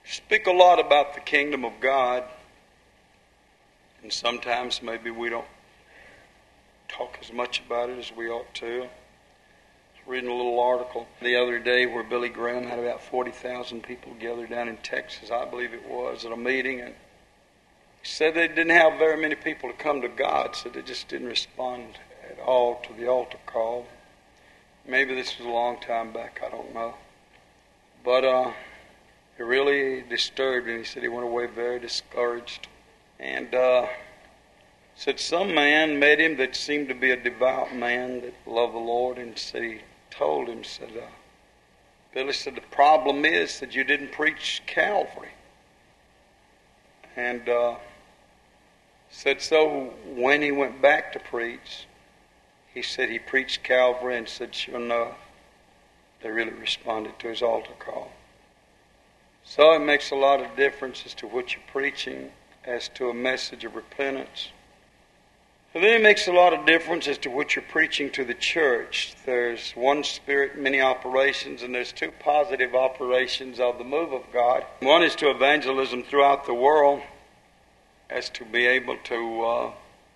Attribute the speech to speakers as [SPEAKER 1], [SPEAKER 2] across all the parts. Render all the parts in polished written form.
[SPEAKER 1] speak a lot about the kingdom of God, and sometimes maybe we don't talk as much about it as we ought to. I was reading a little article the other day where Billy Graham had about 40,000 people gathered down in Texas, I believe it was, at a meeting, and he said they didn't have very many people to come to God, so they just didn't respond at all to the altar call. Maybe this was a long time back, I don't know. But it really disturbed him. He said he went away very discouraged. And said some man met him that seemed to be a devout man that loved the Lord, and said he told him, said, Billy said, the problem is that you didn't preach Calvary. And said so when he went back to preach, he said he preached Calvary, and said sure enough, they really responded to his altar call. So it makes a lot of difference as to what you're preaching, as to a message of repentance. And then it makes a lot of difference as to what you're preaching to the church. There's one Spirit, many operations, and there's two positive operations of the move of God. One is to evangelism throughout the world, as to be able to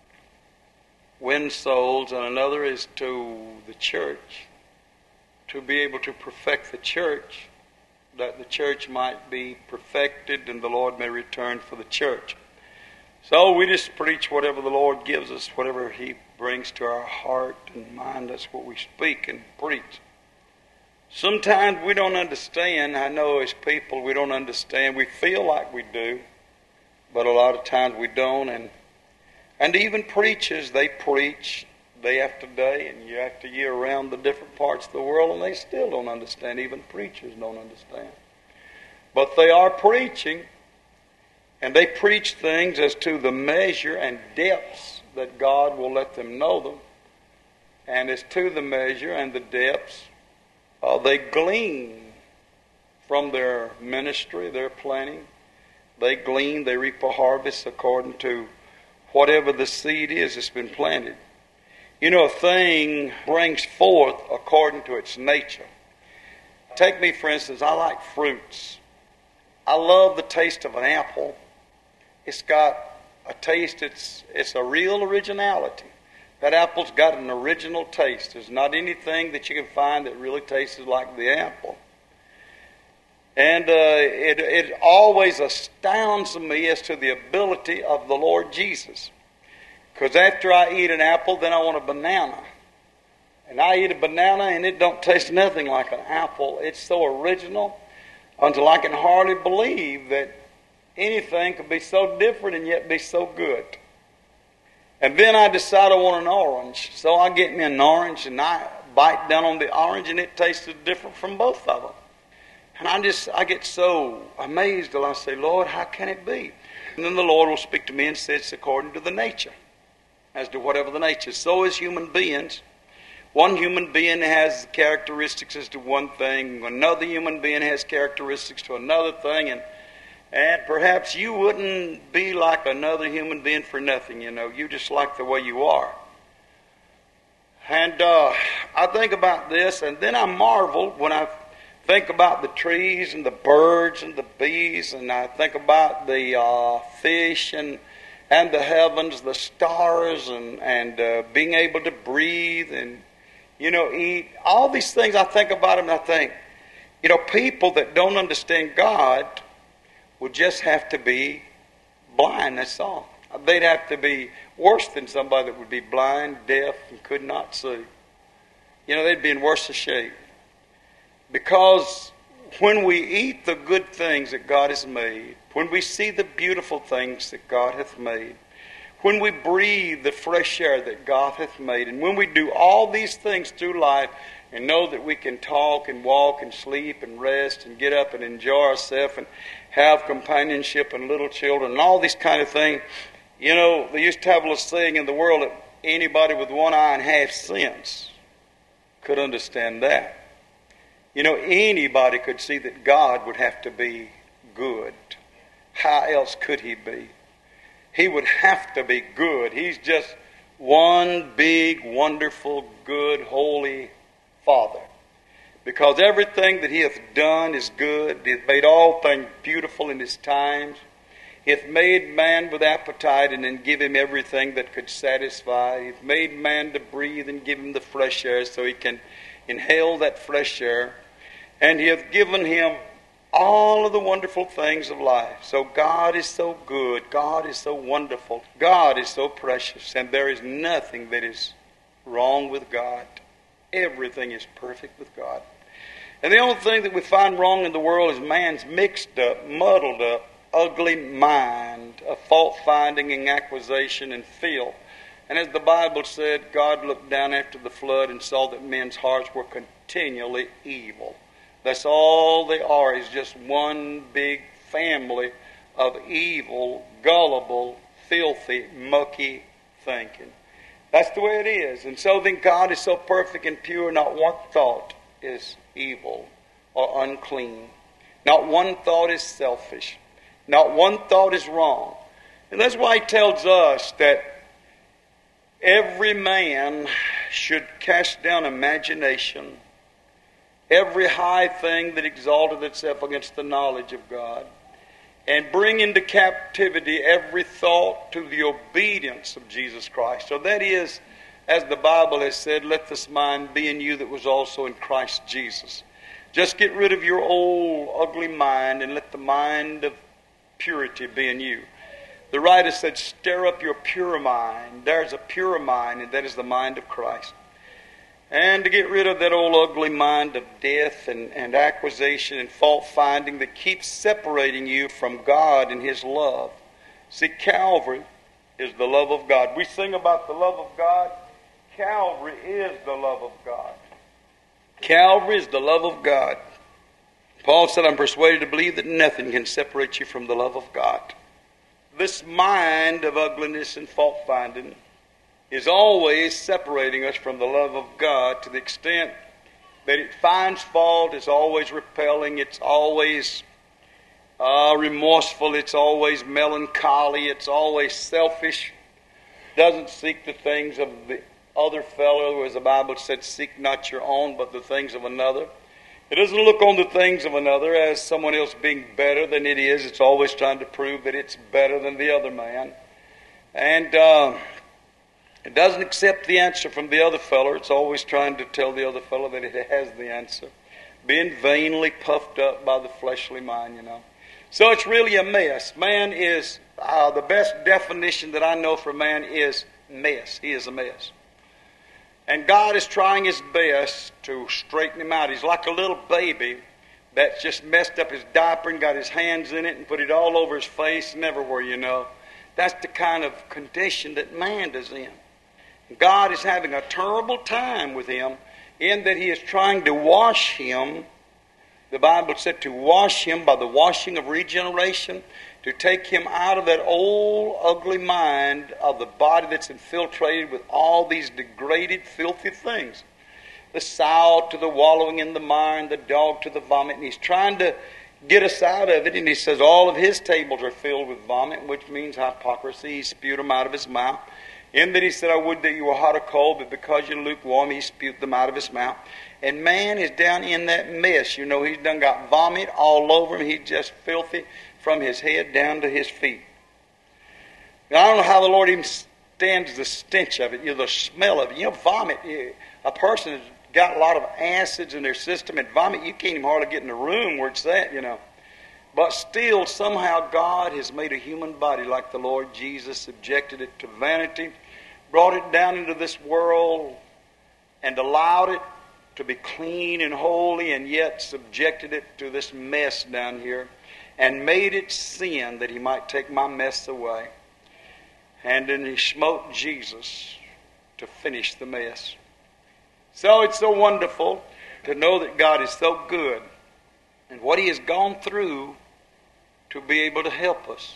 [SPEAKER 1] win souls, and another is to the church, to be able to perfect the church, that the church might be perfected and the Lord may return for the church. So we just preach whatever the Lord gives us, whatever He brings to our heart and mind. That's what we speak and preach. Sometimes we don't understand. I know as people we don't understand. We feel like we do, but a lot of times we don't. And even preachers, they preach day after day and year after year around the different parts of the world, and they still don't understand. Even preachers don't understand. But they are preaching, and they preach things as to the measure and depths that God will let them know them. And as to the measure and the depths, they glean from their ministry, their planting. They glean, they reap a harvest according to whatever the seed is that's been planted. You know, a thing brings forth according to its nature. Take me, for instance, I like fruits. I love the taste of an apple. It's got a taste, it's a real originality. That apple's got an original taste. There's not anything that you can find that really tastes like the apple. And it always astounds me as to the ability of the Lord Jesus. Because after I eat an apple, then I want a banana. And I eat a banana and it don't taste nothing like an apple. It's so original until I can hardly believe that anything could be so different and yet be so good. And then I decide I want an orange. So I get me an orange and I bite down on the orange and it tasted different from both of them. And I get so amazed till I say, Lord, how can it be? And then the Lord will speak to me and say it's according to the nature. As to whatever the nature. So is human beings. One human being has characteristics as to one thing. Another human being has characteristics to another thing. And perhaps you wouldn't be like another human being for nothing, you know. You just like the way you are. And I think about this, and then I marvel when I think about the trees and the birds and the bees, and I think about the fish and the heavens, the stars, and being able to breathe and, you know, eat. All these things, I think about them and I think, you know, people that don't understand God would just have to be blind, that's all. They'd have to be worse than somebody that would be blind, deaf, and could not see. You know, they'd be in worse shape. Because when we eat the good things that God has made, when we see the beautiful things that God hath made, when we breathe the fresh air that God hath made, and when we do all these things through life and know that we can talk and walk and sleep and rest and get up and enjoy ourselves and have companionship and little children and all these kind of things, you know, they used to have a little saying in the world that anybody with one eye and half sense could understand that. You know, anybody could see that God would have to be good. How else could He be? He would have to be good. He's just one big, wonderful, good, holy Father. because everything that he hath done is good. He hath made all things beautiful in his times. He hath made man with appetite and then give him everything that could satisfy. He hath made man to breathe and give him the fresh air so he can inhale that fresh air. And he hath given him all of the wonderful things of life. So God is so good. God is so wonderful. God is so precious. And there is nothing that is wrong with God. Everything is perfect with God. And the only thing that we find wrong in the world is man's mixed up, muddled up, ugly mind of fault-finding and accusation and filth. And as the Bible said, God looked down after the flood and saw that men's hearts were continually evil. That's all they are, is just one big family of evil, gullible, filthy, mucky thinking. That's the way it is. And so then God is so perfect and pure, not one thought is evil or unclean. Not one thought is selfish. Not one thought is wrong. And that's why he tells us that every man should cast down imagination, every high thing that exalteth itself against the knowledge of God, and bring into captivity every thought to the obedience of Jesus Christ. So that is, as the Bible has said, let this mind be in you that was also in Christ Jesus. Just get rid of your old ugly mind and let the mind of purity be in you. The writer said, stir up your pure mind. There's a pure mind, and that is the mind of Christ. And to get rid of that old ugly mind of death and accusation and fault-finding that keeps separating you from God and His love. See, Calvary is the love of God. We sing about the love of God. Calvary is the love of God. Calvary is the love of God. Paul said, I'm persuaded to believe that nothing can separate you from the love of God. This mind of ugliness and fault-finding is always separating us from the love of God to the extent that it finds fault, it's always repelling, it's always remorseful, it's always melancholy, it's always selfish, doesn't seek the things of the other fellow, as the Bible said, seek not your own, but the things of another. It doesn't look on the things of another as someone else being better than it is. It's always trying to prove that it's better than the other man. And it doesn't accept the answer from the other fellow. It's always trying to tell the other fellow that it has the answer. Being vainly puffed up by the fleshly mind, you know. So it's really a mess. Man is, the best definition that I know for man is mess. He is a mess. And God is trying His best to straighten him out. He's like a little baby that's just messed up his diaper and got his hands in it and put it all over his face and everywhere, you know. That's the kind of condition that man is in. God is having a terrible time with him in that He is trying to wash him. The Bible said to wash him by the washing of regeneration, to take him out of that old ugly mind of the body that's infiltrated with all these degraded, filthy things. The sow to the wallowing in the mire and the dog to the vomit. And He's trying to get us out of it. And He says all of His tables are filled with vomit, which means hypocrisy. He spewed them out of His mouth. In that He said, I would that you were hot or cold, but because you're lukewarm, He spewed them out of His mouth. And man is down in that mess. You know, he's done got vomit all over him. He's just filthy from his head down to his feet. Now, I don't know how the Lord even stands the stench of it, you know, the smell of it. You know, vomit, a person has got a lot of acids in their system, and vomit, you can't even hardly get in the room where it's at, you know. But still, somehow God has made a human body like the Lord Jesus, subjected it to vanity, brought it down into this world, and allowed it to be clean and holy, and yet subjected it to this mess down here, and made it sin that He might take my mess away. And then He smote Jesus to finish the mess. So it's so wonderful to know that God is so good, and what He has gone through to be able to help us.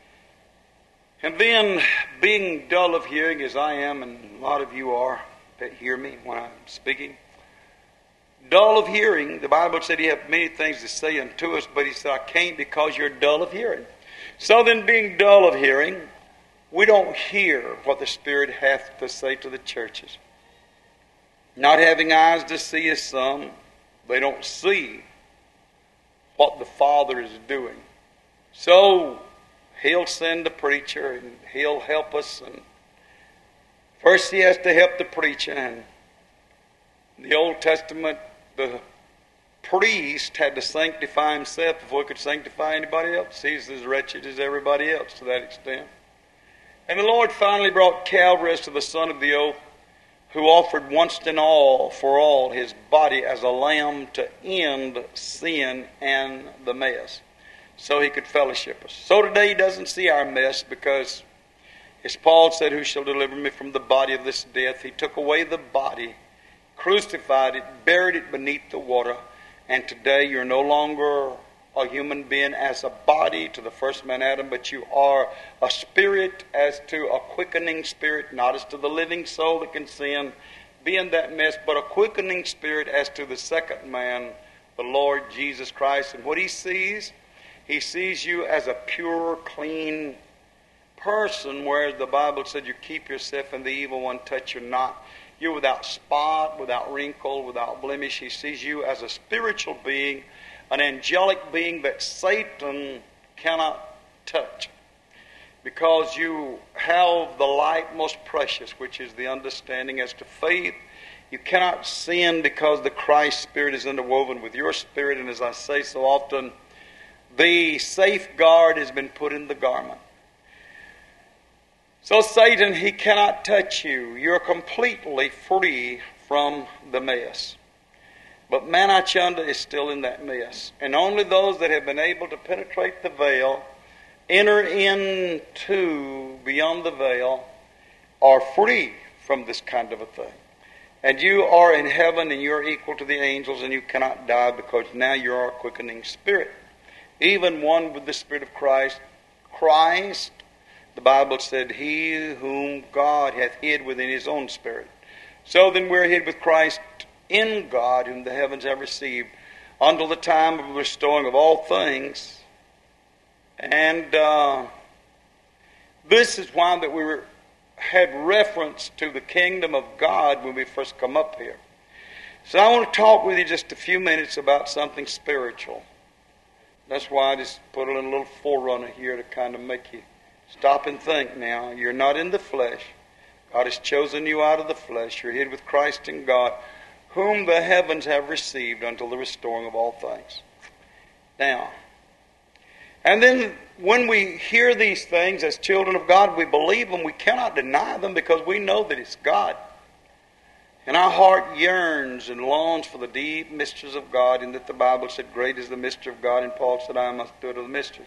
[SPEAKER 1] And then, being dull of hearing as I am, and a lot of you are that hear me when I'm speaking, dull of hearing, the Bible said He had many things to say unto us, but He said, I can't because you're dull of hearing. So then, being dull of hearing, we don't hear what the Spirit hath to say to the churches. Not having eyes to see as some, They don't see what the Father is doing. So He'll send the preacher and he'll help us. And first he has to help the preacher. And in the Old Testament, the priest had to sanctify himself before he could sanctify anybody else. He's as wretched as everybody else to that extent. And the Lord finally brought Calvary as to the Son of the oath, who offered once and all for all his body as a lamb to end sin and the mess, so he could fellowship us. So today he doesn't see our mess because, as Paul said, who shall deliver me from the body of this death? He took away the body, crucified it, buried it beneath the water, and today you're no longer a human being as a body to the first man Adam, but you are a spirit as to a quickening spirit, not as to the living soul that can sin, be in that mess, but a quickening spirit as to the second man, the Lord Jesus Christ. And what he sees you as a pure, clean person, whereas the Bible said you keep yourself and the evil one touch you not. You're without spot, without wrinkle, without blemish. He sees you as a spiritual being, an angelic being that Satan cannot touch, because you have the light most precious, which is the understanding as to faith. You cannot sin because the Christ Spirit is interwoven with your spirit, and as I say so often, the safeguard has been put in the garment. So Satan, he cannot touch you. You're completely free from the mess. But Manachanda is still in that mess. And only those that have been able to penetrate the veil, enter into beyond the veil, are free from this kind of a thing. And you are in heaven and you're equal to the angels, and you cannot die because now you are a quickening spirit. Even one with the Spirit of Christ. Christ, the Bible said, he whom God hath hid within his own spirit. So then we're hid with Christ in God, whom the heavens have received, until the time of the restoring of all things. And this is why that we had reference to the kingdom of God when we first come up here. So I want to talk with you just a few minutes about something spiritual. That's why I just put a little forerunner here to kind of make you stop and think now. You're not in the flesh. God has chosen you out of the flesh. You're hid with Christ in God, whom the heavens have received until the restoring of all things. Now, and then when we hear these things as children of God, we believe them. We cannot deny them because we know that it's God. And our heart yearns and longs for the deep mysteries of God, and that the Bible said, great is the mystery of God, and Paul said, I must do it of the mysteries.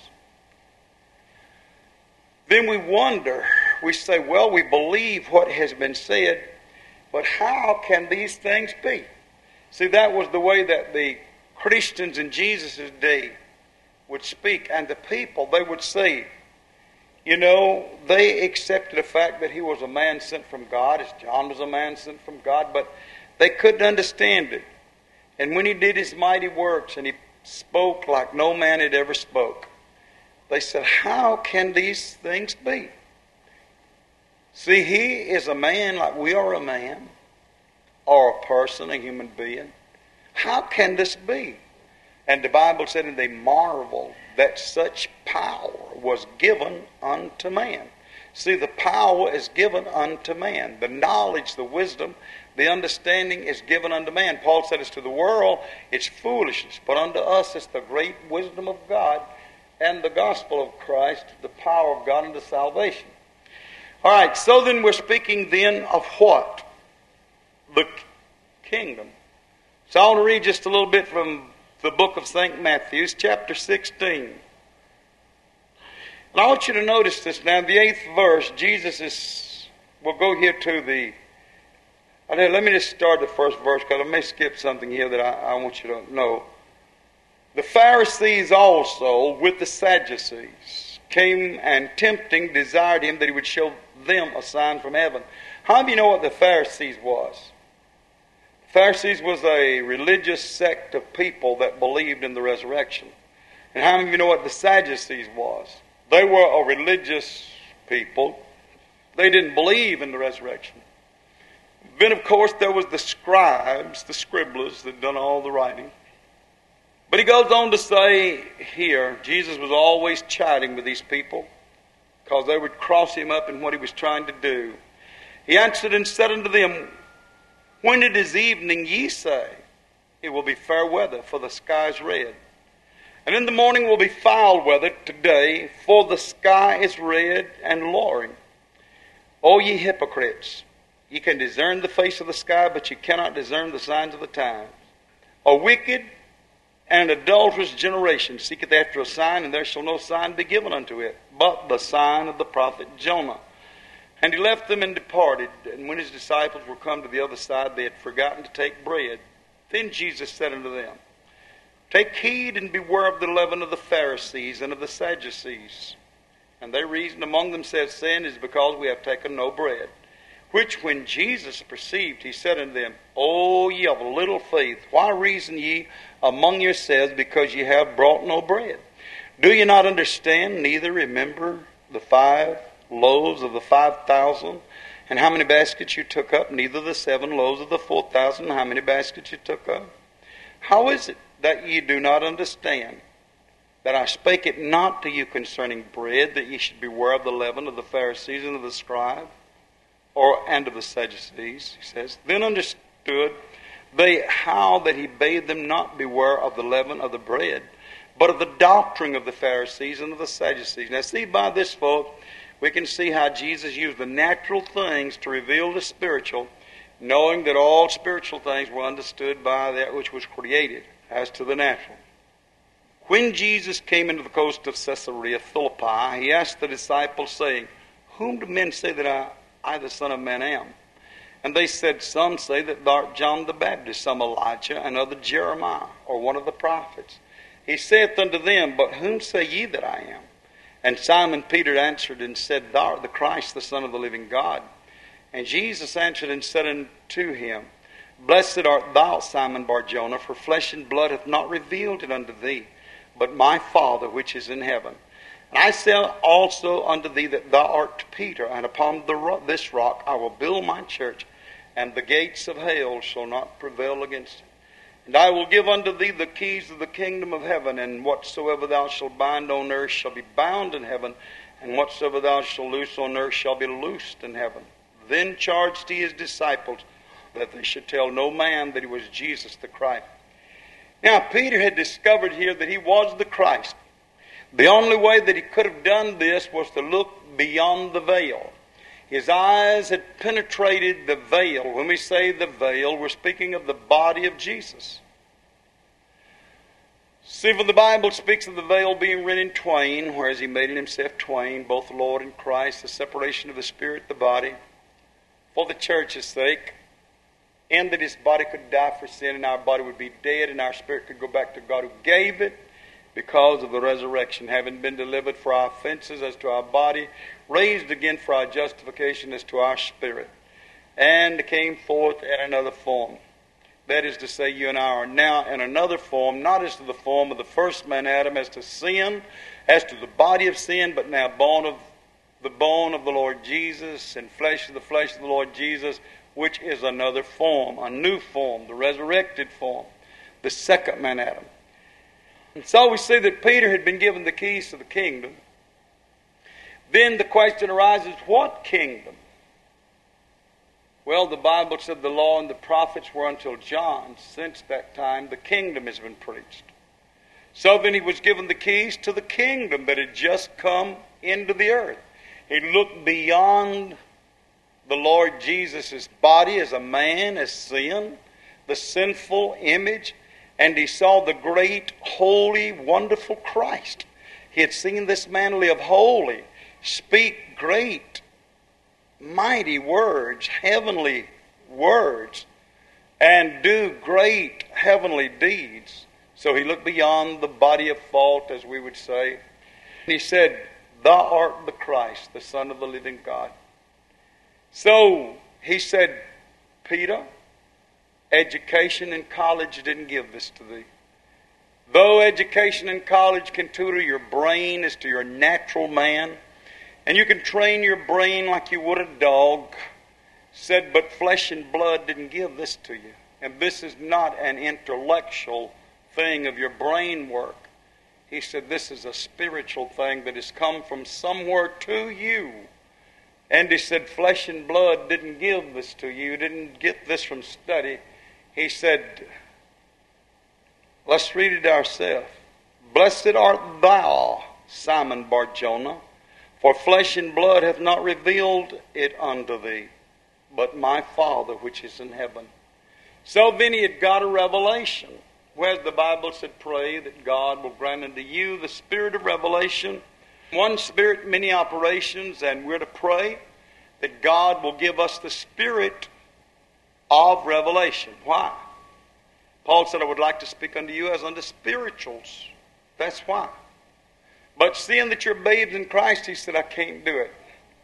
[SPEAKER 1] Then we wonder, we say, well, we believe what has been said, but how can these things be? See, that was the way that the Christians in Jesus' day would speak, and the people, they would say, you know, they accepted the fact that he was a man sent from God, as John was a man sent from God, but they couldn't understand it. And when he did his mighty works and he spoke like no man had ever spoke, they said, how can these things be? See, he is a man like we are a man, or a person, a human being. How can this be? And the Bible said, and they marveled that such power was given unto man. See, the power is given unto man. The knowledge, the wisdom, the understanding is given unto man. Paul said, as to the world, it's foolishness. But unto us, it's the great wisdom of God and the gospel of Christ, the power of God unto salvation. All right, so then we're speaking then of what? The kingdom. So I want to read just a little bit from the book of St. Matthew, chapter 16. And I want you to notice this now. In the 8th verse, Jesus is, we'll go here to the, let me just start the first verse because I may skip something here that I want you to know. The Pharisees also with the Sadducees came and tempting desired him that he would show them a sign from heaven. How do you know what the Pharisees was? The Pharisees was a religious sect of people that believed in the resurrection. And how many of you know what the Sadducees was? They were a religious people. They didn't believe in the resurrection. Then, of course, there was the scribes, the scribblers that done all the writing. But he goes on to say here, Jesus was always chiding with these people because they would cross him up in what he was trying to do. He answered and said unto them, when it is evening, ye say, it will be fair weather, for the sky is red. And in the morning will be foul weather today, for the sky is red and lowering. O ye hypocrites, ye can discern the face of the sky, but ye cannot discern the signs of the times. A wicked and adulterous generation seeketh after a sign, and there shall no sign be given unto it, but the sign of the prophet Jonah. And he left them and departed. And when his disciples were come to the other side, they had forgotten to take bread. Then Jesus said unto them, take heed and beware of the leaven of the Pharisees and of the Sadducees. And they reasoned among themselves, saying, it is because we have taken no bread. Which when Jesus perceived, he said unto them, O ye of little faith, why reason ye among yourselves, because ye have brought no bread? Do ye not understand, neither remember the 5 loaves of the 5,000, and how many baskets you took up, neither the 7 loaves of the 4,000, and how many baskets you took up? How is it that ye do not understand, that I spake it not to you concerning bread, that ye should beware of the leaven of the Pharisees and of the scribes, and of the Sadducees? He says, then understood they how that he bade them not beware of the leaven of the bread, but of the doctrine of the Pharisees and of the Sadducees. Now see, by this, folks, we can see how Jesus used the natural things to reveal the spiritual, knowing that all spiritual things were understood by that which was created as to the natural. When Jesus came into the coast of Caesarea Philippi, he asked the disciples, saying, whom do men say that I the Son of Man am? And they said, some say that thou art John the Baptist, some Elijah, and other Jeremiah, or one of the prophets. He saith unto them, but whom say ye that I am? And Simon Peter answered and said, thou art the Christ, the Son of the living God. And Jesus answered and said unto him, blessed art thou, Simon Bar-Jonah, for flesh and blood hath not revealed it unto thee, but my Father which is in heaven. And I say also unto thee that thou art Peter, and upon this rock I will build my church, and the gates of hell shall not prevail against it. And I will give unto thee the keys of the kingdom of heaven, and whatsoever thou shalt bind on earth shall be bound in heaven, and whatsoever thou shalt loose on earth shall be loosed in heaven. Then charged he his disciples that they should tell no man that he was Jesus the Christ. Now Peter had discovered here that he was the Christ. The only way that he could have done this was to look beyond the veil. His eyes had penetrated the veil. When we say the veil, we're speaking of the body of Jesus. See, for the Bible speaks of the veil being rent in twain, whereas he made in himself twain, both the Lord and Christ, the separation of the spirit, the body, for the church's sake, and that his body could die for sin, and our body would be dead, and our spirit could go back to God who gave it, because of the resurrection, having been delivered for our offenses as to our body, raised again for our justification as to our spirit, and came forth in another form. That is to say, you and I are now in another form, not as to the form of the first man Adam, as to sin, as to the body of sin, but now bone of the Lord Jesus, and flesh of the Lord Jesus, which is another form, a new form, the resurrected form, the second man Adam. And so we see that Peter had been given the keys to the kingdom. Then the question arises, what kingdom? Well, the Bible said the law and the prophets were until John. Since that time, the kingdom has been preached. So then he was given the keys to the kingdom that had just come into the earth. He looked beyond the Lord Jesus' body as a man, as sin, the sinful image, and he saw the great, holy, wonderful Christ. He had seen this man live holy, speak great, mighty words, heavenly words, and do great heavenly deeds. So he looked beyond the body of fault, as we would say. And he said, thou art the Christ, the Son of the living God. So he said, Peter, education and college didn't give this to thee. Though education and college can tutor your brain as to your natural man, and you can train your brain like you would a dog, Said, but flesh and blood didn't give this to you. And this is not an intellectual thing of your brain work. He said, this is a spiritual thing that has come from somewhere to you. And he said, flesh and blood didn't give this to you. You didn't get this from study. He said, let's read it ourselves. Blessed art thou, Simon Bar-Jonah, for flesh and blood hath not revealed it unto thee, but my Father which is in heaven. So then he had got a revelation. Whereas the Bible said, pray that God will grant unto you the spirit of revelation. One spirit, many operations, and we're to pray that God will give us the spirit of revelation. Why? Paul said, I would like to speak unto you as unto spirituals. That's why. But seeing that you're babes in Christ, he said, I can't do it.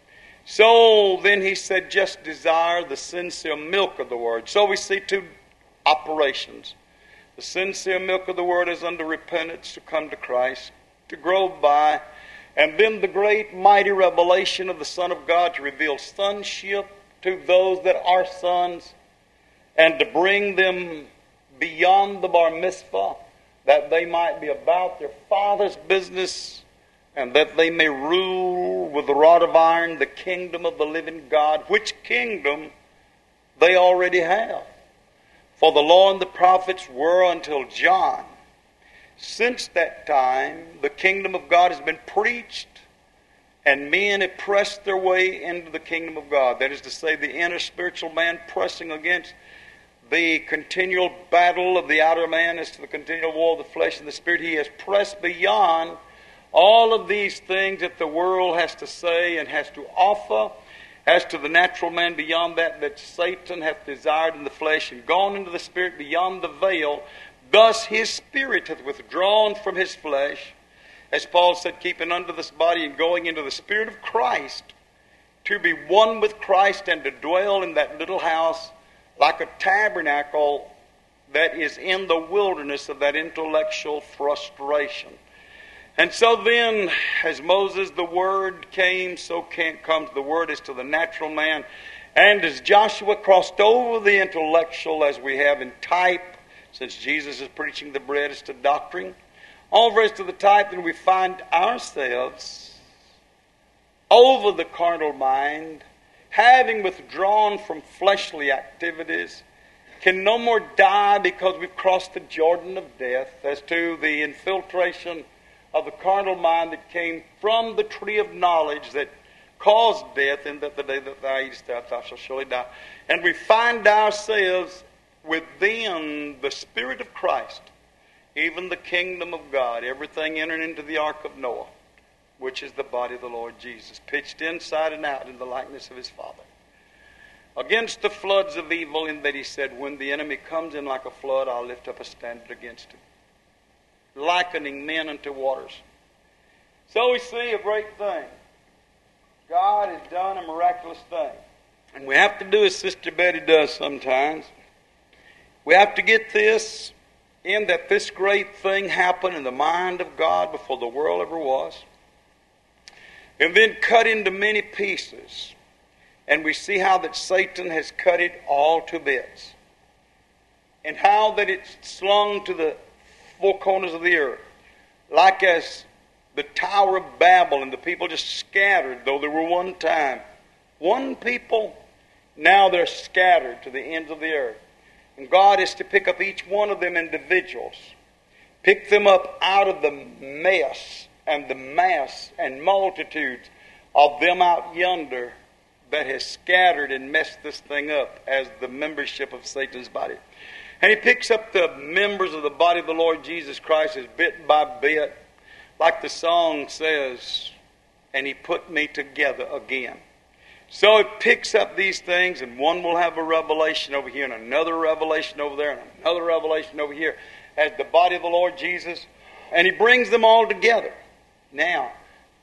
[SPEAKER 1] So then he said, just desire the sincere milk of the Word. So we see two operations. The sincere milk of the Word is unto repentance, to come to Christ, to grow by. And then the great mighty revelation of the Son of God to reveal sonship to those that are sons, and to bring them beyond the bar mitzvah, that they might be about their Father's business, and that they may rule with the rod of iron the kingdom of the living God, which kingdom they already have. For the law and the prophets were until John. Since that time, the kingdom of God has been preached, and men have pressed their way into the kingdom of God. That is to say, the inner spiritual man pressing against the continual battle of the outer man as to the continual war of the flesh and the spirit. He has pressed beyond all of these things that the world has to say and has to offer. As to the natural man, beyond that Satan hath desired in the flesh, and gone into the spirit beyond the veil. Thus his spirit hath withdrawn from his flesh, as Paul said, keeping under this body and going into the spirit of Christ, to be one with Christ and to dwell in that little house like a tabernacle that is in the wilderness of that intellectual frustration. And so then, as Moses, the Word came, so comes the Word as to the natural man. And as Joshua crossed over the intellectual, as we have in type, since Jesus is preaching the bread as to doctrine, over as to the type, then we find ourselves over the carnal mind, having withdrawn from fleshly activities, can no more die because we've crossed the Jordan of death, as to the infiltration of the carnal mind that came from the tree of knowledge that caused death, and that the day that thou eatest thereof thou shalt surely die. And we find ourselves within the Spirit of Christ, even the kingdom of God, everything entered into the ark of Noah, which is the body of the Lord Jesus, pitched inside and out in the likeness of his Father, against the floods of evil, in that he said, when the enemy comes in like a flood, I'll lift up a standard against him, likening men unto waters. So we see a great thing. God has done a miraculous thing. And we have to do as Sister Betty does sometimes. We have to get this in, that this great thing happened in the mind of God before the world ever was, and then cut into many pieces. And we see how that Satan has cut it all to bits, and how that it's slung to the four corners of the earth, like as the Tower of Babel, and the people just scattered, though there were one time one people. Now they're scattered to the ends of the earth, and God is to pick up each one of them individuals, pick them up out of the mess and the mass and multitudes of them out yonder that has scattered and messed this thing up as the membership of Satan's body. And he picks up the members of the body of the Lord Jesus Christ as bit by bit, like the song says, and he put me together again. So it picks up these things, and one will have a revelation over here, and another revelation over there, and another revelation over here, as the body of the Lord Jesus, and he brings them all together. Now,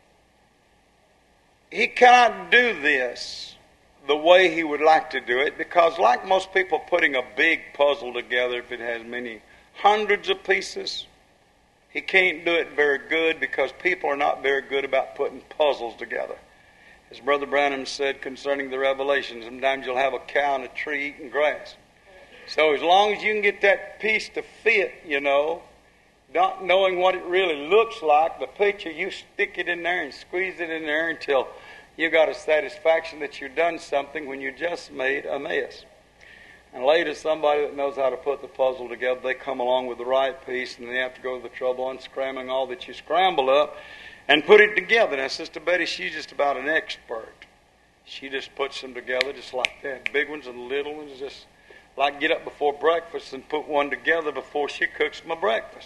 [SPEAKER 1] he cannot do this the way he would like to do it, because like most people putting a big puzzle together, if it has many hundreds of pieces, he can't do it very good, because people are not very good about putting puzzles together. As Brother Branham said concerning the revelation, sometimes you'll have a cow and a tree eating grass. So as long as you can get that piece to fit, not knowing what it really looks like, the picture, you stick it in there and squeeze it in there until you got a satisfaction that you've done something when you just made a mess. And later, somebody that knows how to put the puzzle together, they come along with the right piece, and they have to go to the trouble of unscrambling all that you scramble up and put it together. Now, Sister Betty, she's just about an expert. She just puts them together just like that. Big ones and little ones, just like get up before breakfast and put one together before she cooks my breakfast.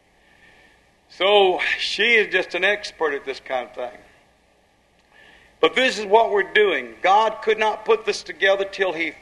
[SPEAKER 1] So she is just an expert at this kind of thing. But this is what we're doing. God could not put this together till He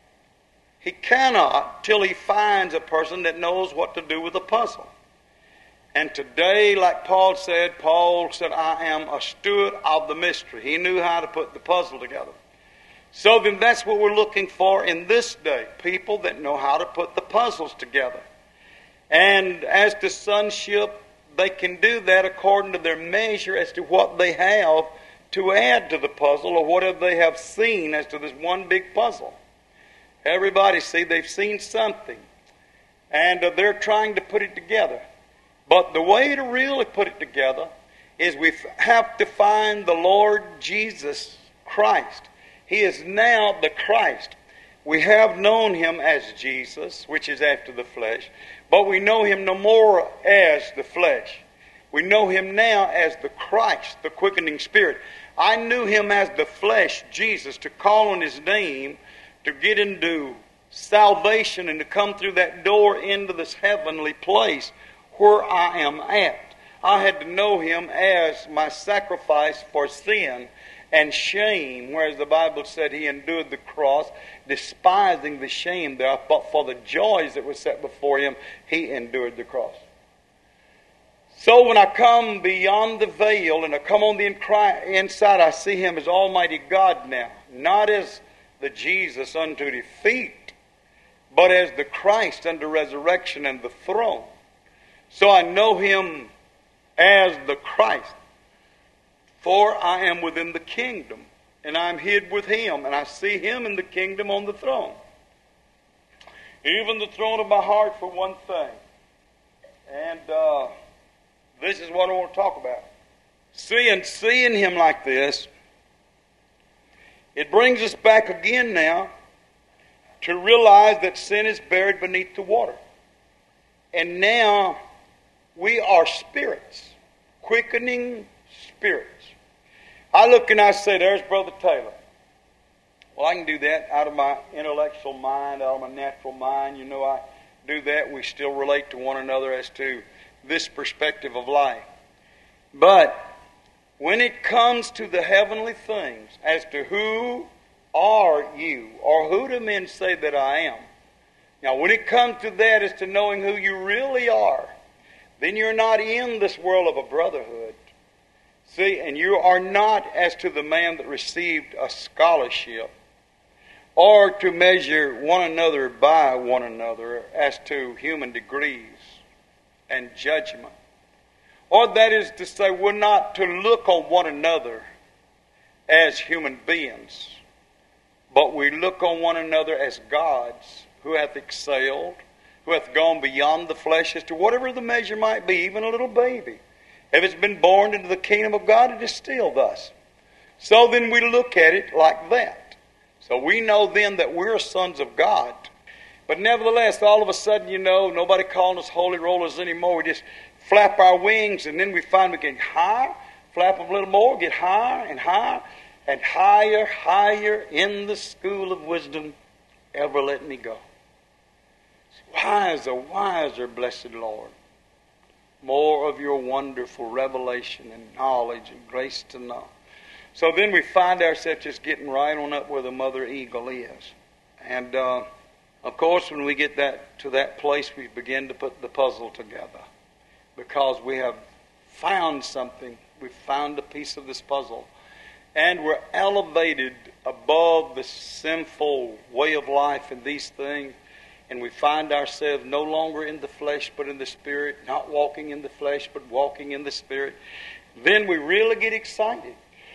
[SPEAKER 1] cannot till He finds a person that knows what to do with the puzzle. And today, like Paul said, I am a steward of the mystery. He knew how to put the puzzle together. So then that's what we're looking for in this day. People that know how to put the puzzles together. And as to sonship, they can do that according to their measure as to what they have to add to the puzzle or whatever they have seen as to this one big puzzle. Everybody, see, they've seen something. And they're trying to put it together. But the way to really put it together is we have to find the Lord Jesus Christ. He is now the Christ. We have known Him as Jesus, which is after the flesh, but we know Him no more as the flesh. We know Him now as the Christ, the quickening Spirit. I knew Him as the flesh, Jesus, to call on His name, to get into salvation and to come through that door into this heavenly place where I am at. I had to know Him as my sacrifice for sin and shame, whereas the Bible said He endured the cross, despising the shame thereof, but for the joys that were set before Him, He endured the cross. So when I come beyond the veil and I come on the inside, I see Him as Almighty God now, not as the Jesus unto defeat, but as the Christ unto resurrection and the throne. So I know Him as the Christ. For I am within the kingdom, and I am hid with Him, and I see Him in the kingdom on the throne. Even the throne of my heart for one thing. And this is what I want to talk about. Seeing Him like this, it brings us back again now to realize that sin is buried beneath the water. And now we are spirits, quickening spirits. I look and I say, there's Brother Taylor. Well, I can do that out of my intellectual mind, out of my natural mind. I do that. We still relate to one another as to this perspective of life. But when it comes to the heavenly things, as to who are you, or who do men say that I am? Now, when it comes to that as to knowing who you really are, then you're not in this world of a brotherhood. See, and you are not as to the man that received a scholarship, or to measure one another by one another as to human degrees and judgment. Or that is to say, we're not to look on one another as human beings, but we look on one another as gods who hath excelled, who hath gone beyond the flesh as to whatever the measure might be, even a little baby. If it's been born into the kingdom of God, it is still thus. So then we look at it like that. So we know then that we're sons of God. But nevertheless, all of a sudden, nobody calling us holy rollers anymore. We just flap our wings, and then we find we get higher, flap them a little more, get higher and higher, and higher, higher in the school of wisdom, ever let me go. Wiser, wiser, blessed Lord. More of your wonderful revelation and knowledge and grace to know. So then we find ourselves just getting right on up where the mother eagle is. And of course, when we get to that place, we begin to put the puzzle together. Because we have found something. We've found a piece of this puzzle. And we're elevated above the sinful way of life and these things. And we find ourselves no longer in the flesh but in the Spirit, not walking in the flesh but walking in the Spirit. Then we really get excited.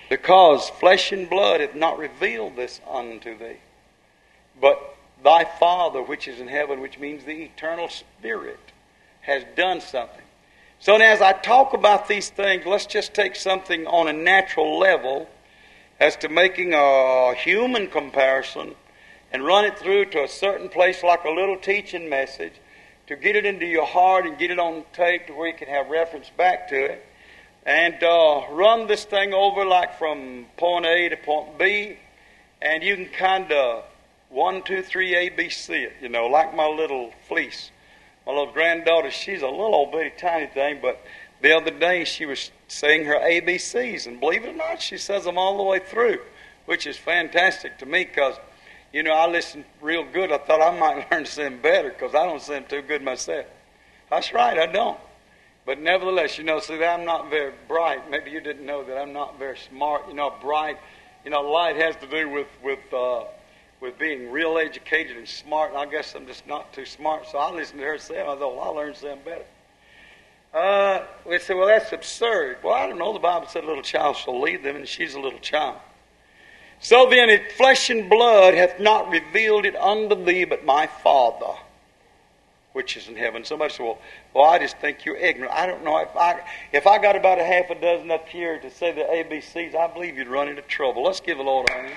[SPEAKER 1] Because flesh and blood hath not revealed this unto thee, but thy Father which is in heaven, which means the eternal Spirit, has done something. So now as I talk about these things, let's just take something on a natural level as to making a human comparison and run it through to a certain place like a little teaching message to get it into your heart and get it on tape to where you can have reference back to it. And run this thing over like from point A to point B, and you can kind of 1, 2, 3, A, B, C it, you know, like my little fleece. My little granddaughter, she's a little old bitty tiny thing, but the other day she was saying her ABCs, and believe it or not, she says them all the way through, which is fantastic to me because, you know, I listened real good. I thought I might learn to sing better because I don't sing too good myself. That's right, I don't. But nevertheless, you know, see, that I'm not very bright. Maybe you didn't know that I'm not very smart. You know, bright. You know, light has to do with being real educated and smart. And I guess I'm just not too smart. So I listened to her say, I thought, well, I learned something better. We say, well, that's absurd. Well, I don't know. The Bible said a little child shall lead them, and she's a little child. So then, flesh and blood hath not revealed it unto thee, but my Father which is in heaven. Somebody said, well, I just think you're ignorant. I don't know. If I got about a half a dozen up here to say the ABCs, I believe you'd run into trouble. Let's give the Lord a hand.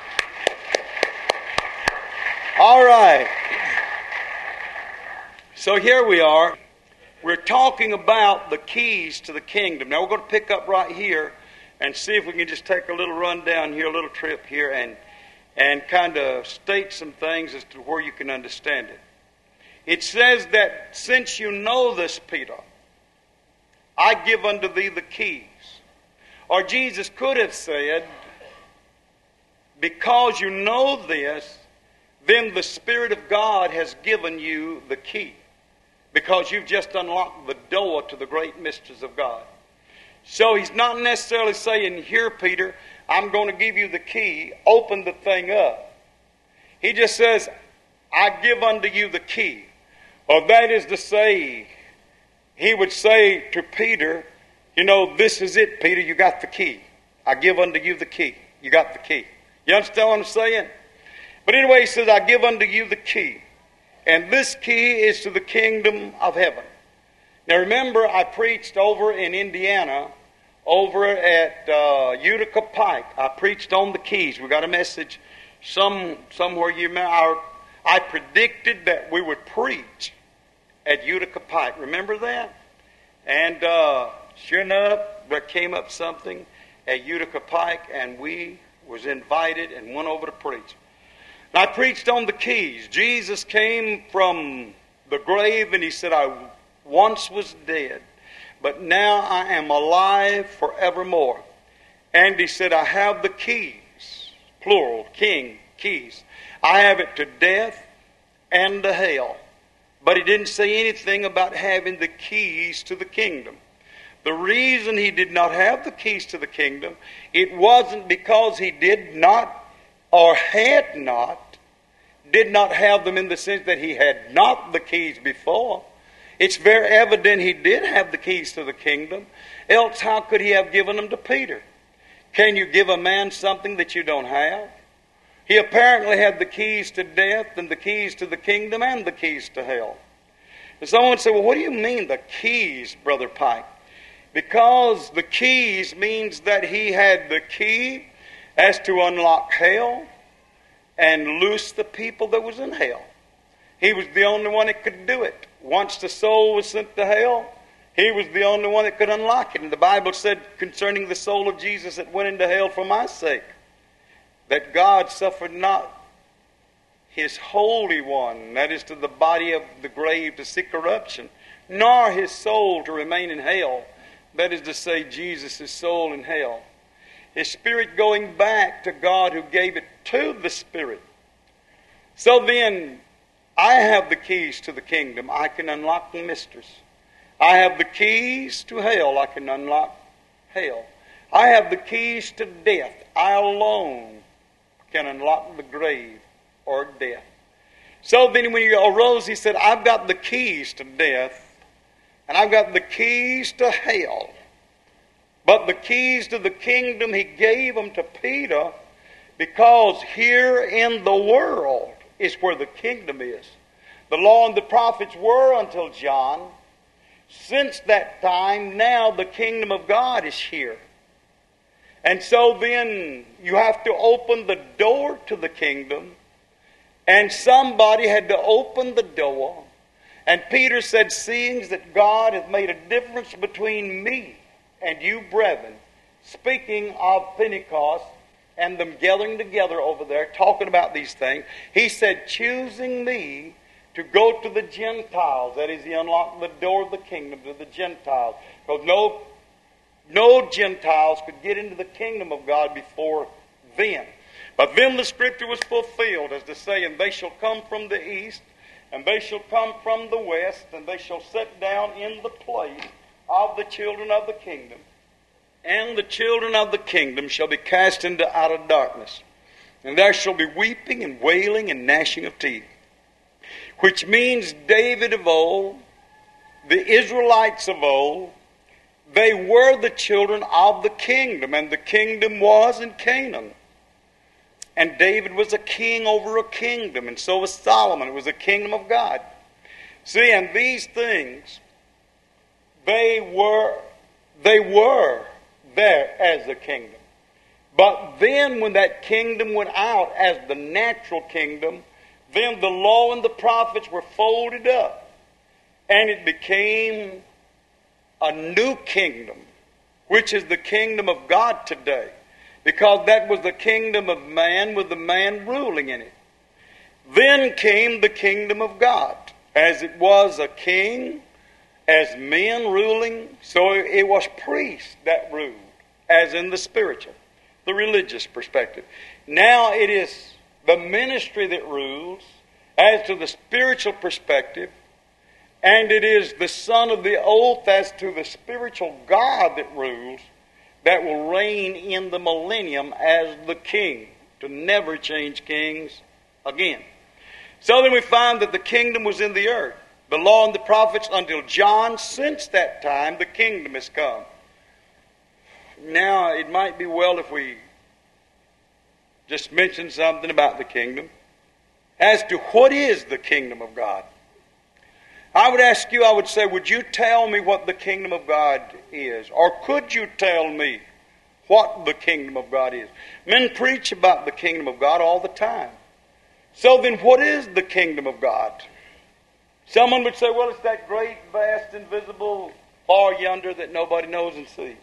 [SPEAKER 1] All right. So here we are. We're talking about the keys to the kingdom. Now we're going to pick up right here and see if we can just take a little run down here, a little trip here, and kind of state some things as to where you can understand it. It says that since you know this, Peter, I give unto thee the keys. Or Jesus could have said, because you know this, then the Spirit of God has given you the key. Because you've just unlocked the door to the great mysteries of God. So he's not necessarily saying, here, Peter, I'm going to give you the key, open the thing up. He just says, I give unto you the key. Or that is to say, he would say to Peter, you know, this is it, Peter, you got the key. I give unto you the key. You got the key. You understand what I'm saying? But anyway, he says, I give unto you the key. And this key is to the kingdom of heaven. Now remember, I preached over in Indiana, over at Utica Pike. I preached on the keys. We got a message somewhere you remember. I predicted that we would preach at Utica Pike. Remember that? And sure enough, there came up something at Utica Pike, and we was invited and went over to preach. And I preached on the keys. Jesus came from the grave, and he said, I once was dead, but now I am alive forevermore. And he said, I have the keys, plural, keys. I have it to death and to hell. But he didn't say anything about having the keys to the kingdom. The reason he did not have the keys to the kingdom, it wasn't because he did not or did not have them in the sense that he had not the keys before. It's very evident he did have the keys to the kingdom. Else how could he have given them to Peter? Can you give a man something that you don't have? He apparently had the keys to death and the keys to the kingdom and the keys to hell. And someone said, well, what do you mean the keys, Brother Pike? Because the keys means that he had the key as to unlock hell and loose the people that was in hell. He was the only one that could do it. Once the soul was sent to hell, he was the only one that could unlock it. And the Bible said concerning the soul of Jesus that went into hell for my sake, that God suffered not his Holy One, that is to the body of the grave, to see corruption, nor his soul to remain in hell, that is to say Jesus' soul in hell. His spirit going back to God who gave it to the Spirit. So then, I have the keys to the kingdom. I can unlock the mysteries. I have the keys to hell. I can unlock hell. I have the keys to death. I alone can unlock the grave or death. So then when he arose, he said, I've got the keys to death, and I've got the keys to hell. But the keys to the kingdom he gave them to Peter, because here in the world is where the kingdom is. The law and the prophets were until John. Since that time, now the kingdom of God is here. And so then you have to open the door to the kingdom. And somebody had to open the door. And Peter said, seeing that God hath made a difference between me and you brethren, speaking of Pentecost and them gathering together over there, talking about these things, he said, choosing me to go to the Gentiles. That is, he unlocked the door of the kingdom to the Gentiles. Because no Gentiles could get into the kingdom of God before then. But then the scripture was fulfilled, as to say, and they shall come from the east, and they shall come from the west, and they shall sit down in the place of the children of the kingdom. And the children of the kingdom shall be cast into outer darkness. And there shall be weeping and wailing and gnashing of teeth. Which means David of old, the Israelites of old, they were the children of the kingdom, and the kingdom was in Canaan. And David was a king over a kingdom, and so was Solomon. It was the kingdom of God. See, and these things, they were there as the kingdom. But then when that kingdom went out as the natural kingdom, then the law and the prophets were folded up, and it became a new kingdom, which is the kingdom of God today, because that was the kingdom of man with the man ruling in it. Then came the kingdom of God, as it was a king, as men ruling, so it was priests that ruled, as in the spiritual, the religious perspective. Now it is the ministry that rules as to the spiritual perspective, and it is the son of the oath as to the spiritual God that rules, that will reign in the millennium as the king, to never change kings again. So then we find that the kingdom was in the earth, the law and the prophets until John. Since that time the kingdom has come. Now it might be well if we just mention something about the kingdom as to what is the kingdom of God. I would ask you, I would say, would you tell me what the kingdom of God is? Or could you tell me what the kingdom of God is? Men preach about the kingdom of God all the time. So then what is the kingdom of God? Someone would say, well, it's that great, vast, invisible, far yonder that nobody knows and sees.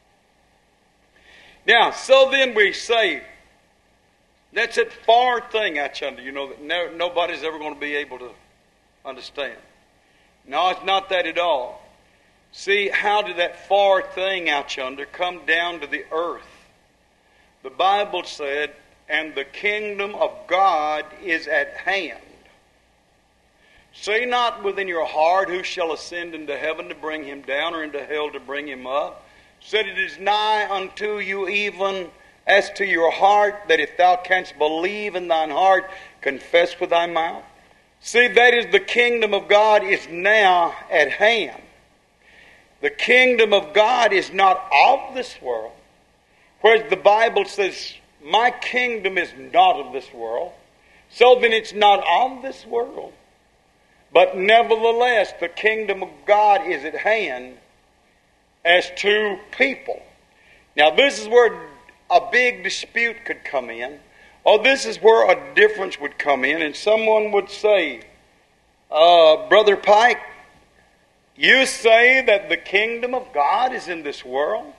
[SPEAKER 1] Now, so then we say, that's that far thing out yonder, that nobody's ever going to be able to understand. No, it's not that at all. See, how did that far thing out yonder come down to the earth? The Bible said, and the kingdom of God is at hand. Say not within your heart, who shall ascend into heaven to bring him down, or into hell to bring him up. Said, it is nigh unto you, even as to your heart, that if thou canst believe in thine heart, confess with thy mouth. See, that is the kingdom of God is now at hand. The kingdom of God is not of this world. Whereas the Bible says, my kingdom is not of this world. So then it's not of this world. But nevertheless, the kingdom of God is at hand as to people. Now this is where a big dispute could come in. Or this is where a difference would come in. And someone would say, Brother Pike, you say that the kingdom of God is in this world?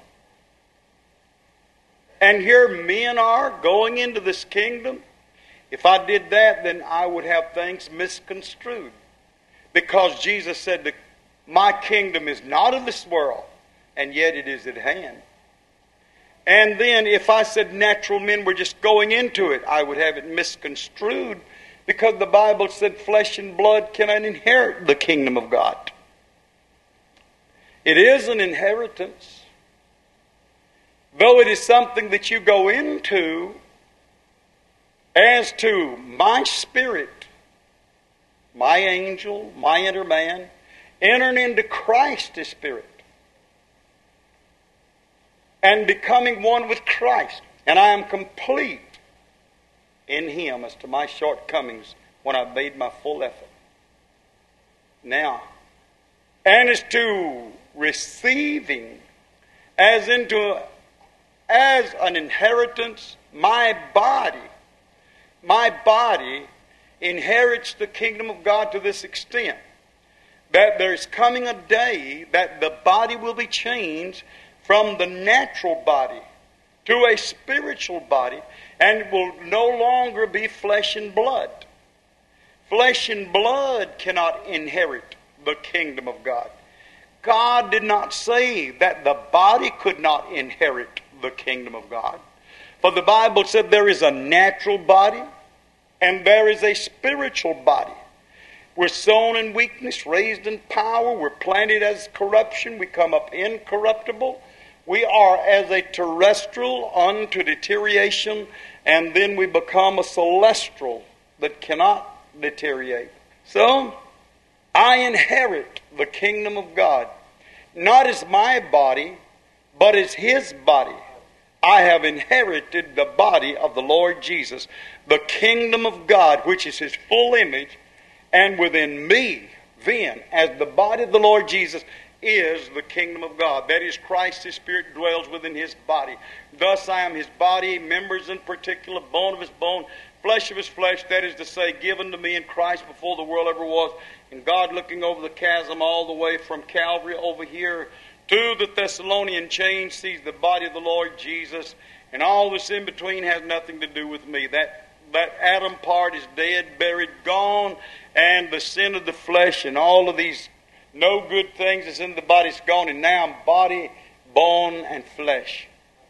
[SPEAKER 1] And here men are going into this kingdom? If I did that, then I would have things misconstrued. Because Jesus said that my kingdom is not of this world, and yet it is at hand. And then if I said natural men were just going into it, I would have it misconstrued, because the Bible said flesh and blood cannot inherit the kingdom of God. It is an inheritance. Though it is something that you go into, as to my spirit, my angel, my inner man, entering into Christ's spirit. and becoming one with Christ. And I am complete in Him as to my shortcomings when I've made my full effort. Now, and as to receiving as an inheritance, my body inherits the kingdom of God to this extent, that there's coming a day that the body will be changed from the natural body to a spiritual body, and it will no longer be flesh and blood. Flesh and blood cannot inherit the kingdom of God. God did not say that the body could not inherit the kingdom of God. For the Bible said there is a natural body and there is a spiritual body. We're sown in weakness, raised in power. We're planted as corruption. We come up incorruptible. We are as a terrestrial unto deterioration, and then we become a celestial that cannot deteriorate. So, I inherit the kingdom of God, not as my body, but as His body. I have inherited the body of the Lord Jesus, the kingdom of God, which is His full image, and within me, then, as the body of the Lord Jesus, is the kingdom of God. That is, Christ, His Spirit, dwells within His body. Thus I am His body, members in particular, bone of His bone, flesh of His flesh, that is to say, given to me in Christ before the world ever was. And God, looking over the chasm all the way from Calvary over here to the Thessalonian chain, sees the body of the Lord Jesus, and all this in between has nothing to do with me. That Adam part is dead, buried, gone, and the sin of the flesh and all of these no good things that's in the body is gone, and now I'm body, bone, and flesh.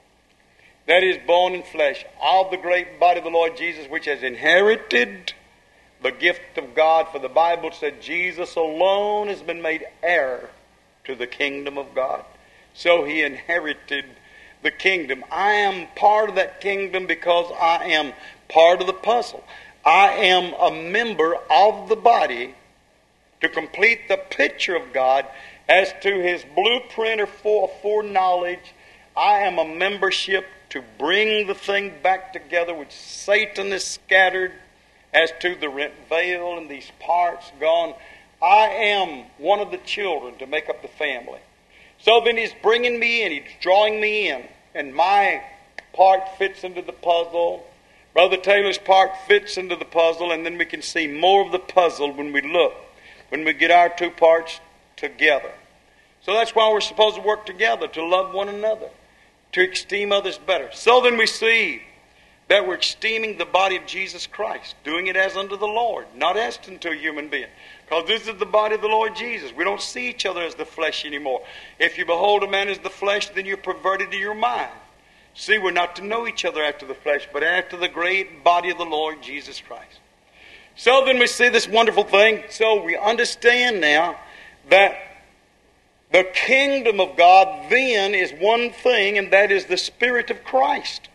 [SPEAKER 1] That is, bone and flesh of the great body of the Lord Jesus, which has inherited the gift of God. For the Bible said Jesus alone has been made heir to the kingdom of God. So He inherited the kingdom. I am part of that kingdom because I am part of the puzzle. I am a member of the body to complete the picture of God as to His blueprint or foreknowledge. I am a membership to bring the thing back together which Satan has scattered as to the rent veil and these parts gone. I am one of the children to make up the family. So then He's bringing me in, He's drawing me in, and my part fits into the puzzle. Brother Taylor's part fits into the puzzle, and then we can see more of the puzzle when we look, when we get our two parts together. So that's why we're supposed to work together, to love one another, to esteem others better. So then we see that we're esteeming the body of Jesus Christ, doing it as unto the Lord, not as unto a human being. Because this is the body of the Lord Jesus. We don't see each other as the flesh anymore. If you behold a man as the flesh, then you're perverted to your mind. See, we're not to know each other after the flesh, but after the great body of the Lord Jesus Christ. So then we see this wonderful thing. So we understand now that the kingdom of God then is one thing, and that is the Spirit of Christ.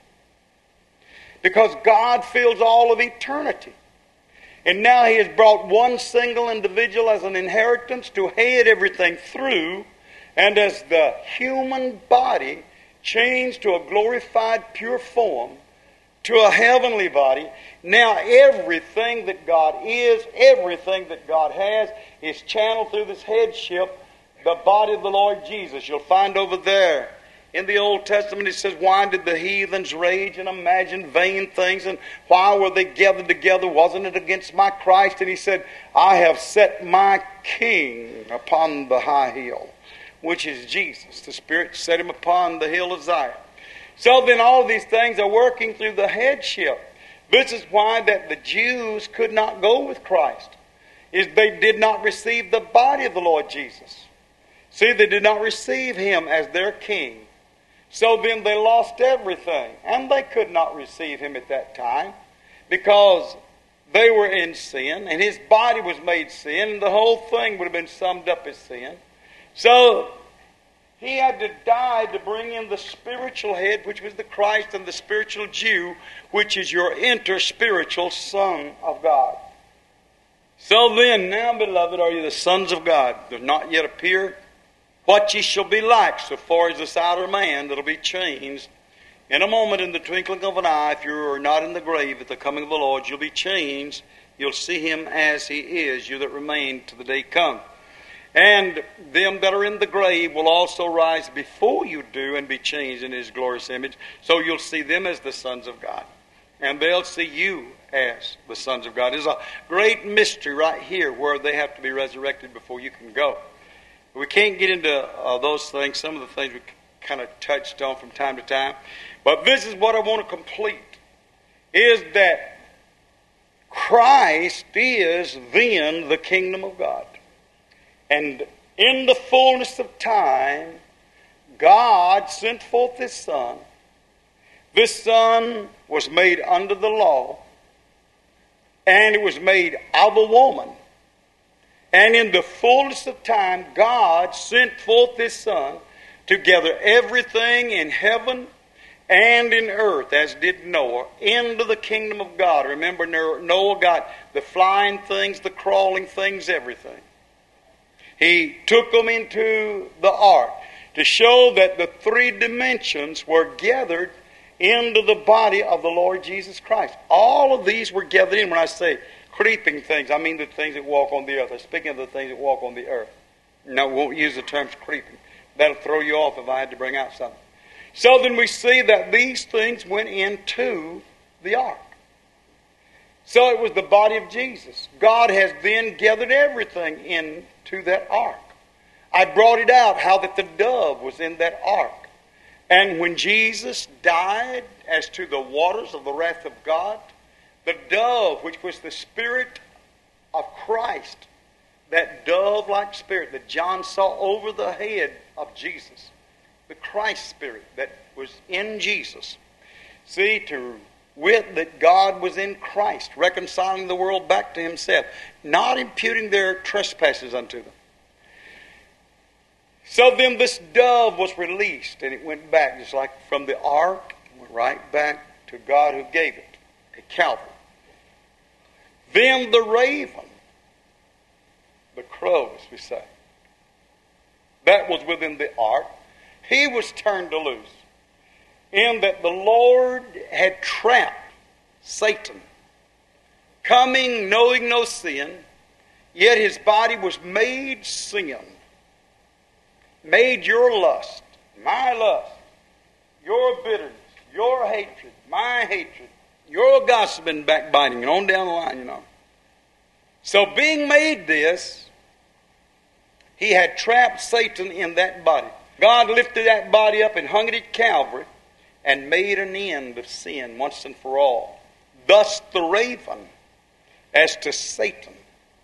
[SPEAKER 1] Because God fills all of eternity. And now He has brought one single individual as an inheritance to head everything through, and as the human body changed to a glorified pure form, to a heavenly body, now everything that God is, everything that God has, is channeled through this headship, the body of the Lord Jesus. You'll find over there in the Old Testament it says, why did the heathens rage and imagine vain things, and why were they gathered together? Wasn't it against my Christ? And He said, I have set my King upon the high hill, which is Jesus. The Spirit set Him upon the hill of Zion. So then all these things are working through the headship. This is why that the Jews could not go with Christ, is they did not receive the body of the Lord Jesus. See, they did not receive Him as their King. So then they lost everything. And they could not receive Him at that time because they were in sin, and His body was made sin, and the whole thing would have been summed up as sin. So He had to die to bring in the spiritual head, which was the Christ, and the spiritual Jew, which is your inter-spiritual Son of God. So then, now, beloved, are you the sons of God? Does not yet appear what ye shall be like, so far as this outer man that'll be changed. In a moment, in the twinkling of an eye, if you are not in the grave at the coming of the Lord, you'll be changed. You'll see him as he is, you that remain to the day come. And them that are in the grave will also rise before you do and be changed in his glorious image. So you'll see them as the sons of God. And they'll see you as the sons of God. There's a great mystery right here where they have to be resurrected before you can go. We can't get into those things, some of the things we kind of touched on from time to time. But this is what I want to complete, is that Christ is then the kingdom of God. And in the fullness of time, God sent forth His Son. This Son was made under the law, and it was made of a woman. And in the fullness of time, God sent forth His Son to gather everything in heaven and in earth, as did Noah, into the kingdom of God. Remember, Noah got the flying things, the crawling things, everything. He took them into the ark to show that the three dimensions were gathered into the body of the Lord Jesus Christ. All of these were gathered in. When I say creeping things, I mean the things that walk on the earth. I'm speaking of the things that walk on the earth. No, we won't use the terms creeping. That'll throw you off if I had to bring out something. So then we see that these things went into the ark. So it was the body of Jesus. God has then gathered everything into that ark. I brought it out how that the dove was in that ark. And when Jesus died as to the waters of the wrath of God, the dove, which was the Spirit of Christ, that dove-like spirit that John saw over the head of Jesus, the Christ Spirit that was in Jesus. See, to wit that God was in Christ, reconciling the world back to Himself, not imputing their trespasses unto them. So then this dove was released, and it went back, just like from the ark, it went right back to God who gave it, at Calvary. Then the raven, the crow, as we say, that was within the ark, he was turned loose, in that the Lord had trapped Satan, coming knowing no sin, yet his body was made sin. Made your lust, my lust, your bitterness, your hatred, my hatred, your gossiping, backbiting, and on down the line, you know. So being made this, he had trapped Satan in that body. God lifted that body up and hung it at Calvary and made an end of sin once and for all. Thus the raven, as to Satan,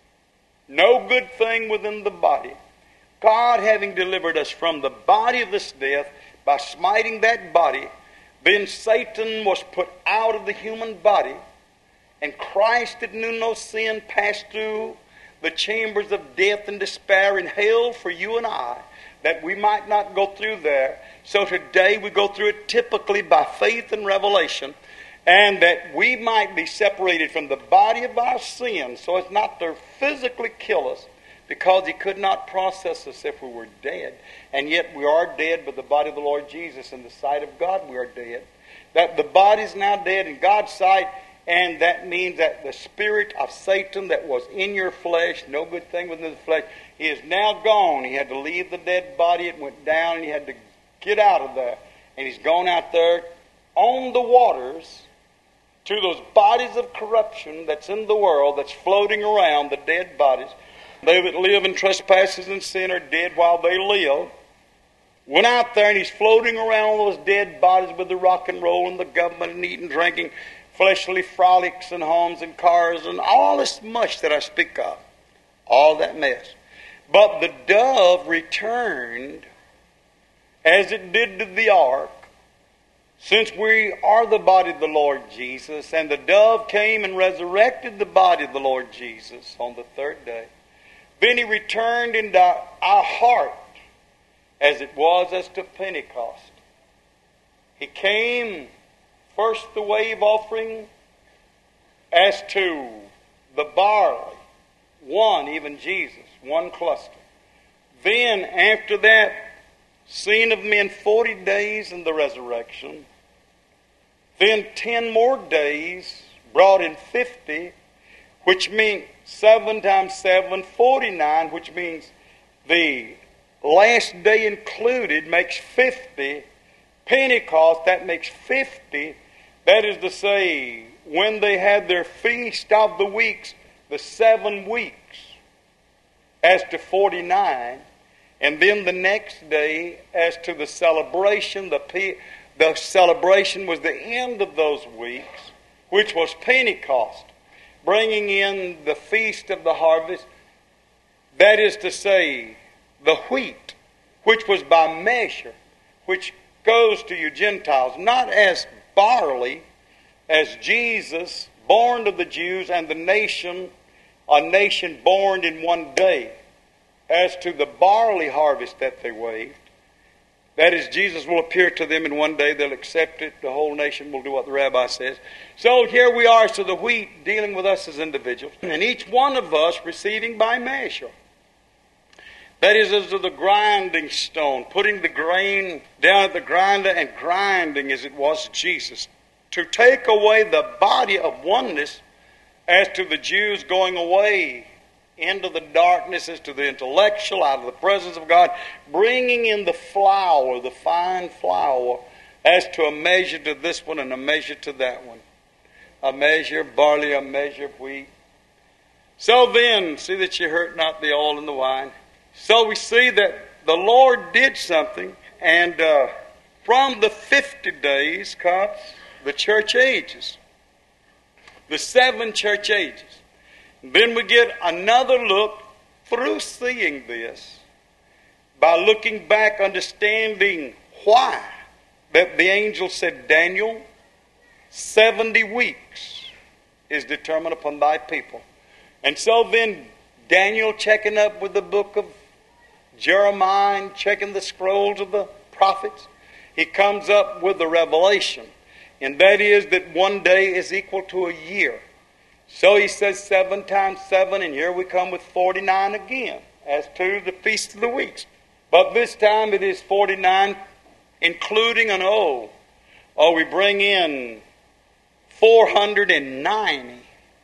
[SPEAKER 1] no good thing within the body. God having delivered us from the body of this death by smiting that body, then Satan was put out of the human body, and Christ that knew no sin passed through the chambers of death and despair in hell for you and I, that we might not go through there. So today we go through it typically by faith and revelation, and that we might be separated from the body of our sin, so as not to physically kill us, because He could not process us if we were dead. And yet we are dead by the body of the Lord Jesus. In the sight of God we are dead. That the body is now dead in God's sight, and that means that the spirit of Satan that was in your flesh, no good thing within the flesh, he is now gone. He had to leave the dead body. It went down, and he had to get out of there. And he's gone out there on the waters to those bodies of corruption that's in the world, that's floating around, the dead bodies. They that live in trespasses and sin are dead while they live. Went out there and he's floating around those dead bodies with the rock and roll and the government and eating, drinking, fleshly frolics and homes and cars and all this mush that I speak of. All that mess. But the dove returned as it did to the ark, since we are the body of the Lord Jesus, and the dove came and resurrected the body of the Lord Jesus on the third day. Then He returned into our heart as it was as to Pentecost. He came first the wave offering as to the barley, one, even Jesus, one cluster. Then after that, seen of men 40 days in the resurrection. Then 10 more days, brought in 50, which means 7 times 7, 49, which means the last day included makes 50. Pentecost, that makes 50. That is to say, when they had their feast of the weeks, the 7 weeks, as to 49. And then the next day, as to the celebration, the celebration was the end of those weeks, which was Pentecost, bringing in the feast of the harvest. That is to say, the wheat, which was by measure, which goes to you Gentiles, not as barley, as Jesus, born of the Jews, and the nation, a nation born in one day, as to the barley harvest that they waved. That is, Jesus will appear to them in one day. They'll accept it. The whole nation will do what the rabbi says. So here we are, so the wheat dealing with us as individuals, and each one of us receiving by measure. That is, as to the grinding stone, putting the grain down at the grinder and grinding as it was Jesus, to take away the body of oneness, as to the Jews going away into the darkness, as to the intellectual, out of the presence of God, bringing in the flour, the fine flour, as to a measure to this one and a measure to that one. A measure of barley, a measure of wheat. So then, see that you hurt not the oil and the wine. So we see that the Lord did something, and from the 50 days comes the church ages. The 7 church ages. Then we get another look through seeing this, by looking back, understanding why that the angel said, Daniel, 70 weeks is determined upon thy people. And so then Daniel, checking up with the book of Jeremiah and checking the scrolls of the prophets, he comes up with the revelation. And that is that one day is equal to a year. So he says 7 times 7, and here we come with 49 again, as to the Feast of the Weeks. But this time it is 49, including an O. Oh, we bring in 490.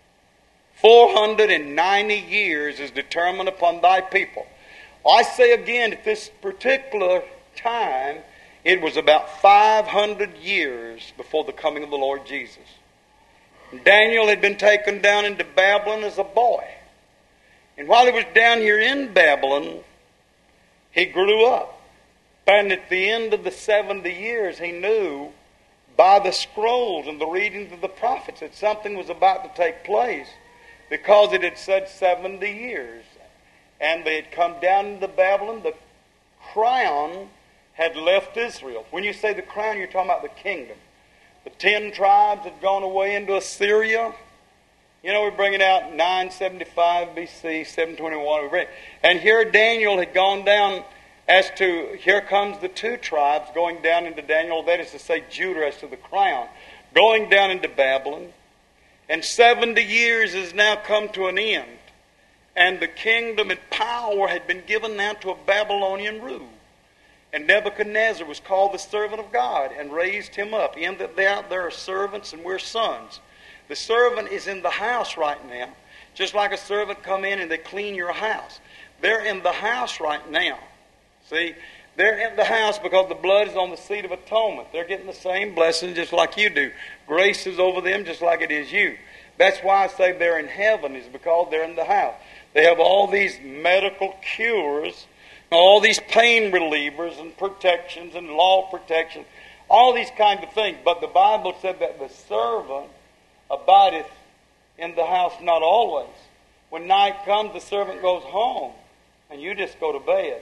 [SPEAKER 1] 490 years is determined upon thy people. I say again, at this particular time, it was about 500 years before the coming of the Lord Jesus. Daniel had been taken down into Babylon as a boy. And while he was down here in Babylon, he grew up. And at the end of the 70 years, he knew by the scrolls and the readings of the prophets that something was about to take place, because it had said 70 years. And they had come down into Babylon. The crown had left Israel. When you say the crown, you're talking about the kingdom. The 10 tribes had gone away into Assyria. You know, we're bringing out 975 BC, 721. And here Daniel had gone down as to, here comes the 2 tribes going down into Daniel, that is to say Judah as to the crown, going down into Babylon. And 70 years has now come to an end. And the kingdom and power had been given now to a Babylonian rule. And Nebuchadnezzar was called the servant of God and raised him up. In that there are servants and we're sons. The servant is in the house right now. Just like a servant come in and they clean your house. They're in the house right now. See, they're in the house because the blood is on the seat of atonement. They're getting the same blessing just like you do. Grace is over them just like it is you. That's why I say they're in heaven, is because they're in the house. They have all these medical cures, all these pain relievers and protections and law protection, all these kinds of things. But the Bible said that the servant abideth in the house not always. When night comes, the servant goes home, and you just go to bed.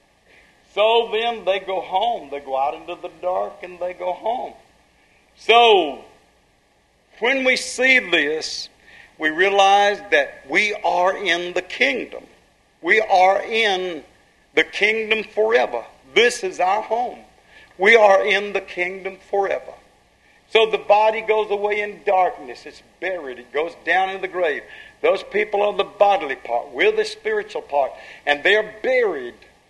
[SPEAKER 1] So then they go home. They go out into the dark and they go home. So when we see this, we realize that we are in the kingdom. We are in the kingdom forever. This is our home. We are in the kingdom forever. So the body goes away in darkness. It's buried. It goes down in the grave. Those people are the bodily part. We're the spiritual part. And they're buried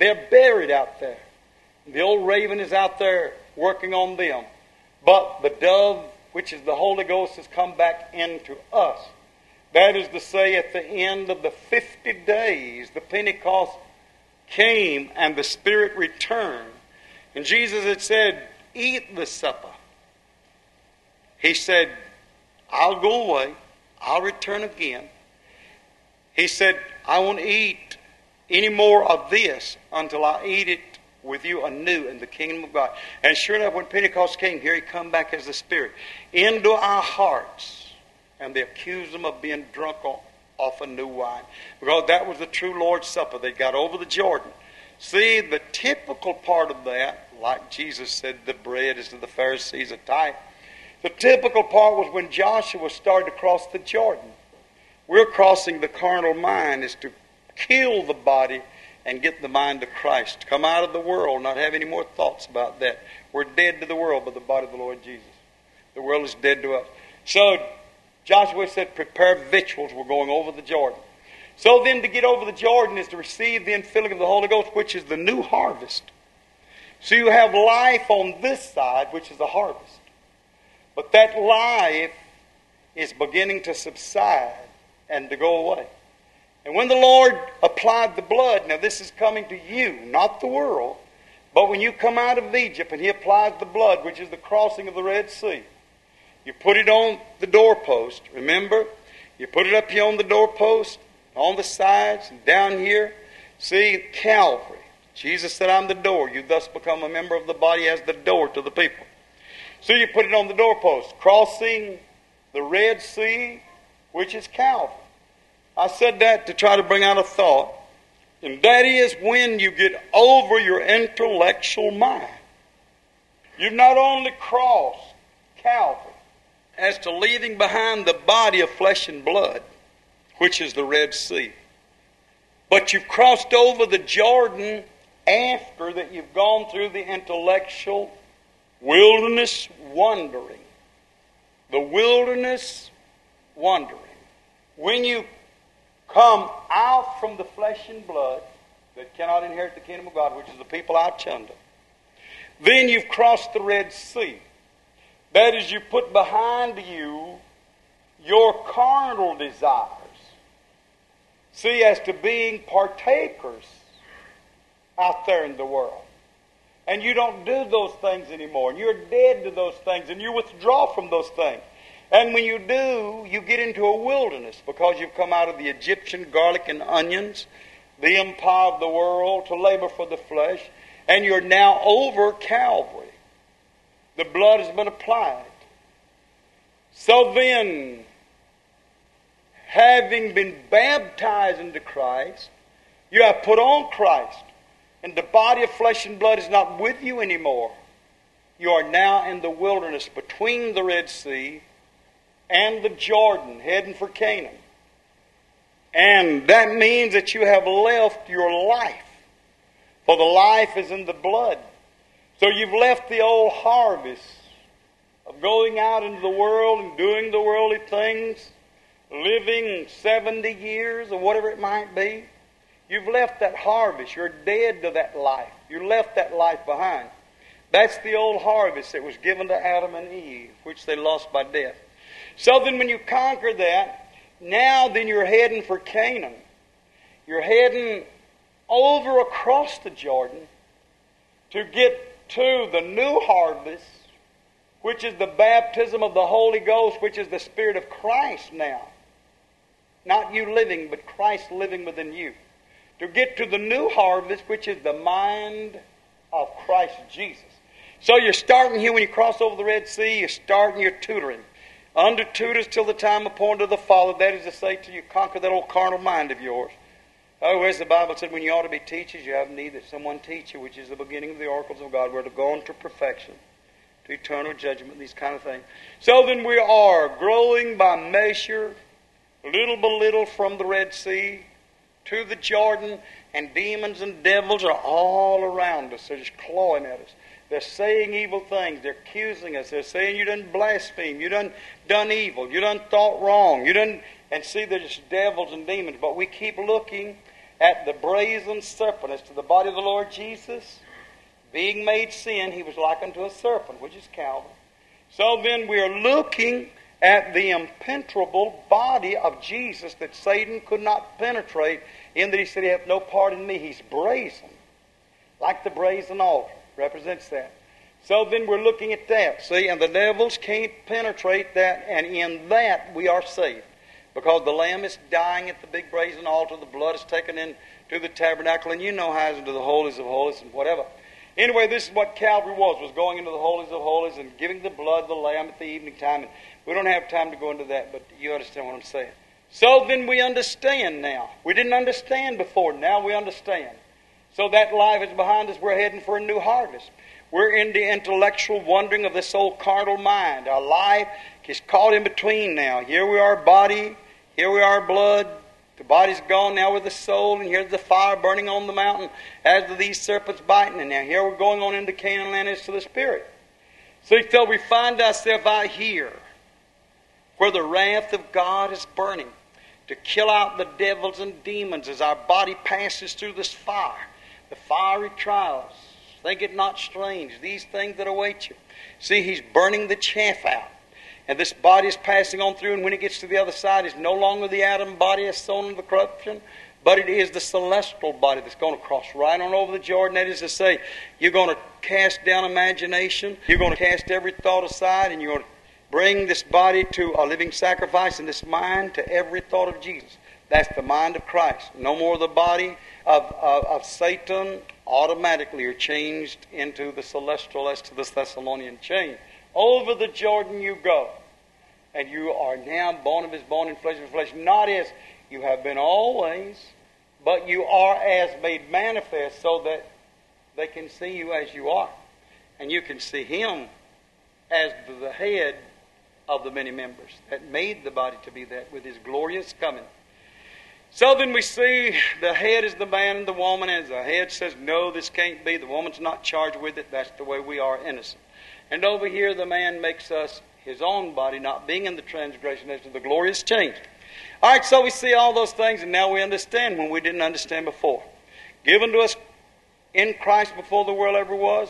[SPEAKER 1] They're buried out there. The old raven is out there working on them. But the dove, which is the Holy Ghost, has come back into us. That is to say, at the end of the 50 days, the Pentecost came and the Spirit returned. And Jesus had said, eat the supper. He said, I'll go away. I'll return again. He said, I won't eat any more of this until I eat it with you anew in the kingdom of God. And sure enough, when Pentecost came, here he come back as the Spirit into our hearts. And they accused them of being drunk off a new wine. Because that was the true Lord's Supper. They got over the Jordan. See, the typical part of that, like Jesus said, the bread is to the Pharisees a type. The typical part was when Joshua started to cross the Jordan. We're crossing the carnal mind is to kill the body and get the mind to Christ. Come out of the world, not have any more thoughts about that. We're dead to the world by the body of the Lord Jesus. The world is dead to us. So Joshua said, prepare victuals. We're going over the Jordan. So then to get over the Jordan is to receive the infilling of the Holy Ghost, which is the new harvest. So you have life on this side, which is the harvest. But that life is beginning to subside and to go away. And when the Lord applied the blood, now this is coming to you, not the world, but when you come out of Egypt and he applies the blood, which is the crossing of the Red Sea, you put it on the doorpost, remember? You put it up here on the doorpost, on the sides, and down here. See, Calvary. Jesus said, I'm the door. You thus become a member of the body as the door to the people. So you put it on the doorpost, crossing the Red Sea, which is Calvary. I said that to try to bring out a thought. And that is when you get over your intellectual mind. You've not only crossed Calvary as to leaving behind the body of flesh and blood, which is the Red Sea, but you've crossed over the Jordan after that you've gone through the intellectual wilderness wandering. The wilderness wandering. When you come out from the flesh and blood that cannot inherit the kingdom of God, which is the people out yonder, then you've crossed the Red Sea. That is, you put behind you your carnal desires. See, as to being partakers out there in the world. And you don't do those things anymore. And you're dead to those things. And you withdraw from those things. And when you do, you get into a wilderness because you've come out of the Egyptian garlic and onions, the empire of the world, to labor for the flesh. And you're now over Calvary. The blood has been applied. So then, having been baptized into Christ, you have put on Christ. And the body of flesh and blood is not with you anymore. You are now in the wilderness between the Red Sea and the Jordan, heading for Canaan. And that means that you have left your life. For the life is in the blood. So you've left the old harvest of going out into the world and doing the worldly things, living 70 years or whatever it might be. You've left that harvest. You're dead to that life. You left that life behind. That's the old harvest that was given to Adam and Eve, which they lost by death. So then when you conquer that, now then you're heading for Canaan. You're heading over across the Jordan to get to the new harvest, which is the baptism of the Holy Ghost, which is the Spirit of Christ now. Not you living, but Christ living within you. To get to the new harvest, which is the mind of Christ Jesus. So you're starting here when you cross over the Red Sea, you're starting your tutoring. Under tutors till the time appointed of the Father, that is to say, till you conquer that old carnal mind of yours. Oh, as the Bible said, when you ought to be teachers, you have need that someone teach you, which is the beginning of the oracles of God. We're to go on to perfection, to eternal judgment, these kind of things. So then we are growing by measure, little by little from the Red Sea to the Jordan, and demons and devils are all around us. They're just clawing at us. They're saying evil things. They're accusing us. They're saying you done blaspheme. You done evil. You done thought wrong. You done, and see, they're just devils and demons. But we keep looking, at the brazen serpent. As to the body of the Lord Jesus, being made sin, he was likened to a serpent, which is Calvary. So then we are looking at the impenetrable body of Jesus that Satan could not penetrate, in that he said, he hath no part in me. He's brazen, like the brazen altar. Represents that. So then we're looking at that. See, and the devils can't penetrate that, and in that we are saved. Because the Lamb is dying at the big brazen altar, the blood is taken into the tabernacle, and you know how it's into the holies of holies and whatever. Anyway, this is what Calvary was going into the holies of holies and giving the blood of the Lamb at the evening time. And we don't have time to go into that, but you understand what I'm saying. So then we understand now. We didn't understand before. Now we understand. So that life is behind us. We're heading for a new harvest. We're in the intellectual wandering of this old carnal mind. Our life is caught in between now. Here we are body, here we are blood. The body's gone, now with the soul, and here's the fire burning on the mountain as to these serpents biting. And now here we're going on into Canaan land as to the Spirit. So we find ourselves out here where the wrath of God is burning to kill out the devils and demons as our body passes through this fire, the fiery trials. Think it not strange, these things that await you. See, he's burning the chaff out. And this body is passing on through, and when it gets to the other side, it's no longer the Adam body as sown in the corruption, but it is the celestial body that's going to cross right on over the Jordan. That is to say, you're going to cast down imagination, you're going to cast every thought aside, and you're going to bring this body to a living sacrifice, and this mind to every thought of Jesus. That's the mind of Christ. No more the body of Satan. Automatically are changed into the celestial as to the Thessalonian chain. Over the Jordan you go. And you are now bone of his bone and flesh of his flesh. Not as you have been always, but you are as made manifest, so that they can see you as you are. And you can see him as the head of the many members that made the body to be that with his glorious coming. So then we see the head is the man and the woman. As the head says, no, this can't be. The woman's not charged with it. That's the way we are innocent. And over here the man makes us his own body, not being in the transgression as to the glorious change. All right, so we see all those things, and now we understand when we didn't understand before. Given to us in Christ before the world ever was.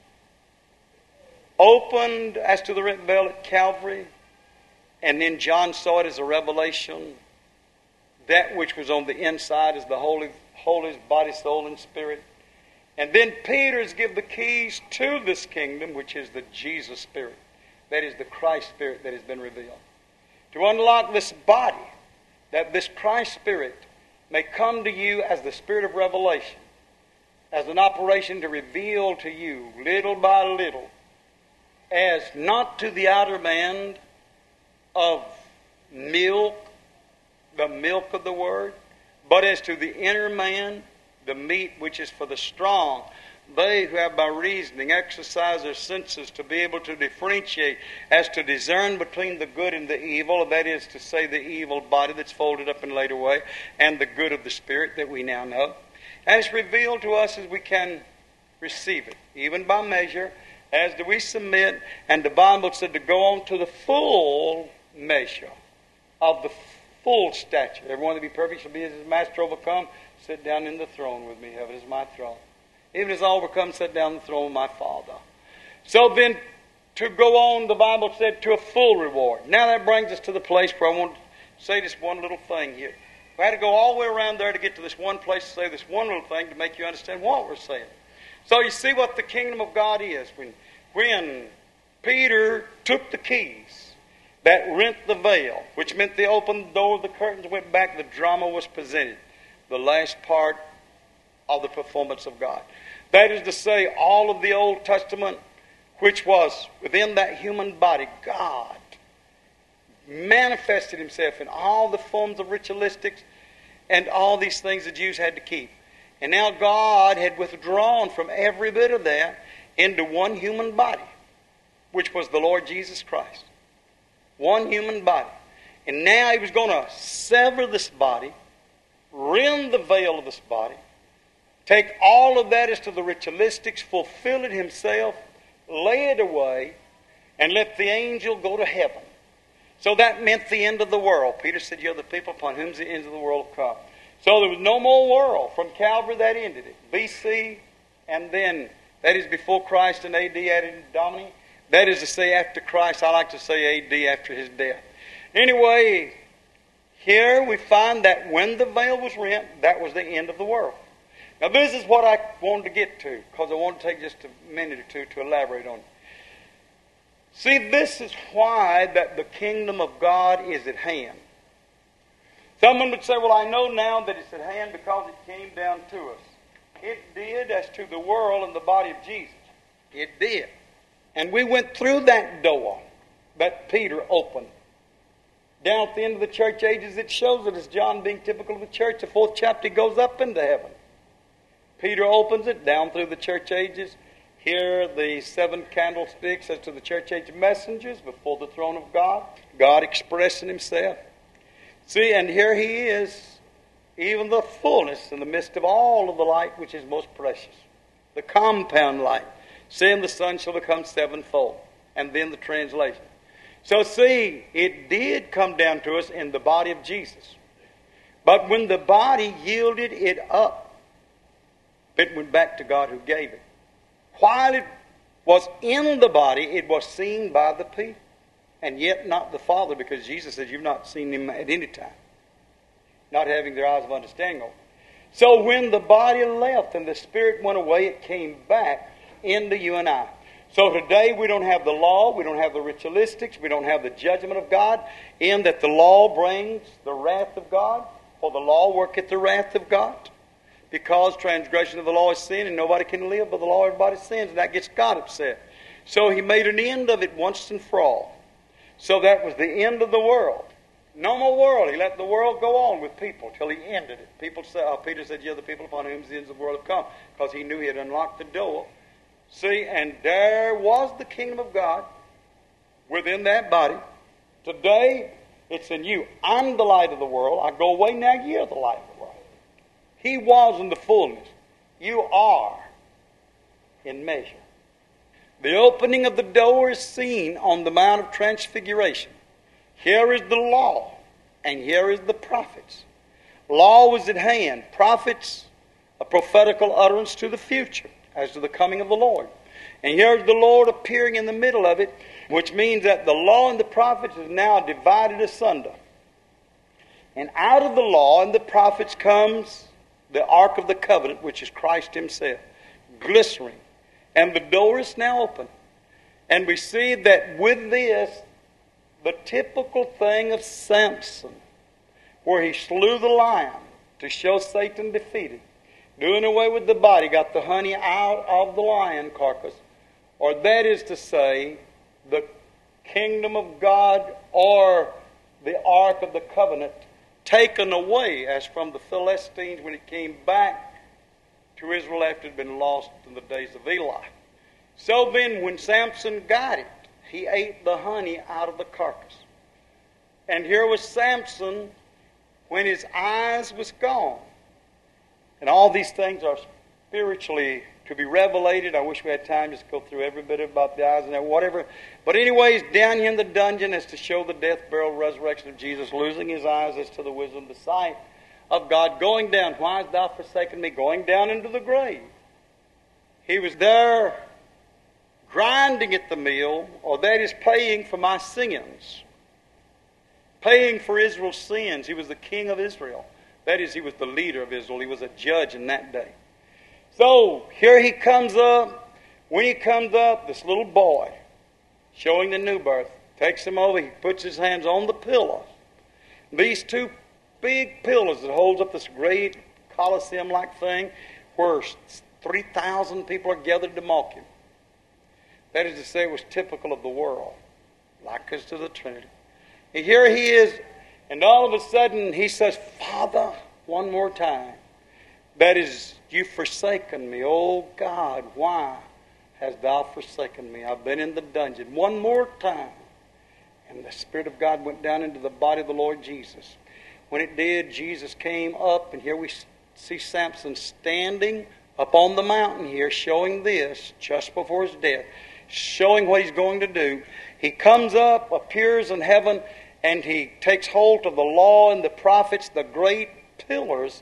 [SPEAKER 1] Opened as to the rent veil at Calvary. And then John saw it as a revelation. That which was on the inside is the Holy body, soul, and spirit. And then Peter's give the keys to this kingdom, which is the Jesus Spirit. That is the Christ Spirit that has been revealed. To unlock this body, that this Christ Spirit may come to you as the Spirit of revelation, as an operation to reveal to you, little by little, as not to the outer man of milk, the milk of the Word, but as to the inner man, the meat which is for the strong. They who have by reasoning exercised their senses to be able to differentiate as to discern between the good and the evil, that is to say the evil body that's folded up and laid away, and the good of the Spirit that we now know. And it's revealed to us as we can receive it, even by measure, as do we submit. And the Bible said to go on to the full measure of the full stature. Everyone that be perfect shall be as his master overcome. Sit down in the throne with me. Heaven is my throne. Even as I overcome, sit down on the throne of my Father. So then, to go on, the Bible said, to a full reward. Now that brings us to the place where I want to say this one little thing here. We had to go all the way around there to get to this one place to say this one little thing to make you understand what we're saying. So you see what the kingdom of God is. When Peter took the keys that rent the veil, which meant they opened the door, the curtains went back, the drama was presented. The last part of the performance of God. That is to say, all of the Old Testament, which was within that human body, God manifested himself in all the forms of ritualistics and all these things the Jews had to keep. And now God had withdrawn from every bit of that into one human body, which was the Lord Jesus Christ. One human body. And now he was going to sever this body, rend the veil of this body, take all of that as to the ritualistics, fulfill it himself, lay it away, and let the angel go to heaven. So that meant the end of the world. Peter said, you're the people upon whom the ends of the world come. So there was no more world. From Calvary, that ended it. BC, and then, that is before Christ and AD added in Domini. That is to say after Christ. I like to say AD after his death. Anyway, here we find that when the veil was rent, that was the end of the world. Now this is what I wanted to get to, because I want to take just a minute or two to elaborate on it. See, this is why that the kingdom of God is at hand. Someone would say, well, I know now that it's at hand because it came down to us. It did as to the world and the body of Jesus. It did. And we went through that door that Peter opened. Down at the end of the church ages, it shows it as John being typical of the church. The 4th chapter goes up into heaven. Peter opens it down through the church ages. Here are the 7 candlesticks as to the church age messengers before the throne of God. God expressing himself. See, and here he is, even the fullness in the midst of all of the light which is most precious. The compound light. Seeing the sun shall become sevenfold. And then the translation. So see, it did come down to us in the body of Jesus. But when the body yielded it up, it went back to God who gave it. While it was in the body, it was seen by the people. And yet not the Father, because Jesus says you've not seen him at any time. Not having their eyes of understanding open. So when the body left and the spirit went away, it came back into you and I. So today we don't have the law, we don't have the ritualistics, we don't have the judgment of God, in that the law brings the wrath of God, for the law worketh the wrath of God. Because transgression of the law is sin, and nobody can live by the law, everybody sins, and that gets God upset. So he made an end of it once and for all. So that was the end of the world. No more world. He let the world go on with people till he ended it. People say, Peter said, "Ye are the people upon whom the ends of the world have come," because he knew he had unlocked the door. See, and there was the kingdom of God within that body. Today, it's in you. I'm the light of the world. I go away, now you're the light of the world. He was in the fullness. You are in measure. The opening of the door is seen on the Mount of Transfiguration. Here is the law, and here is the prophets. Law was at hand. Prophets, a prophetical utterance to the future, as to the coming of the Lord. And here's the Lord appearing in the middle of it, which means that the law and the prophets is now divided asunder. And out of the law and the prophets comes the Ark of the Covenant, which is Christ himself, glistening. And the door is now open. And we see that with this, the typical thing of Samson, where he slew the lion to show Satan defeated, doing away with the body, got the honey out of the lion carcass. Or that is to say, the kingdom of God or the Ark of the Covenant taken away as from the Philistines when it came back to Israel after it had been lost in the days of Eli. So then when Samson got it, he ate the honey out of the carcass. And here was Samson when his eyes was gone. And all these things are spiritually to be revelated. I wish we had time just to go through every bit about the eyes and whatever. But anyways, down here in the dungeon is to show the death, burial, resurrection of Jesus, losing his eyes as to the wisdom, the sight of God, going down. Why hast thou forsaken me? Going down into the grave. He was there grinding at the mill, or that is paying for my sins. Paying for Israel's sins. He was the king of Israel. That is, he was the leader of Israel. He was a judge in that day. So, here he comes up. When he comes up, this little boy, showing the new birth, takes him over. He puts his hands on the pillars. These two big pillars that holds up this great Colosseum-like thing, where 3,000 people are gathered to mock him. That is to say, it was typical of the world, like us to the Trinity. And here he is, and all of a sudden he says, "Father," one more time. That is, "You've forsaken me. Oh God, why hast thou forsaken me? I've been in the dungeon." One more time. And the Spirit of God went down into the body of the Lord Jesus. When it did, Jesus came up, and here we see Samson standing up on the mountain here, showing this just before his death, showing what he's going to do. He comes up, appears in heaven, and he takes hold of the law and the prophets, the great pillars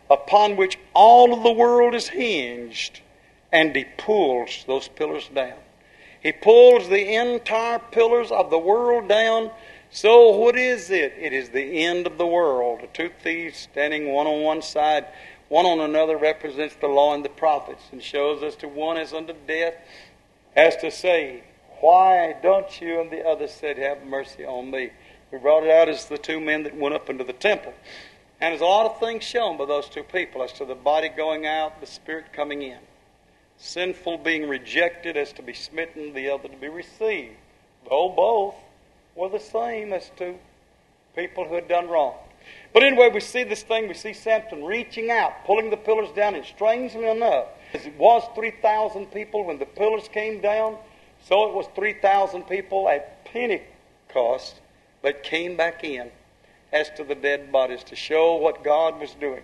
[SPEAKER 1] upon which all of the world is hinged, and he pulls those pillars down. He pulls the entire pillars of the world down. So what is it? It is the end of the world. The two thieves standing one on one side, one on another, represents the law and the prophets, and shows us to one as unto death, as to say, why don't you? And the other said, have mercy on me. We brought it out as the two men that went up into the temple. And there's a lot of things shown by those two people, as to the body going out, the spirit coming in. Sinful being rejected as to be smitten, the other to be received. Though both were the same as to people who had done wrong. But anyway, we see this thing. We see Samson reaching out, pulling the pillars down, and strangely enough, as it was 3,000 people when the pillars came down, so it was 3,000 people at Pentecost that came back in as to the dead bodies to show what God was doing.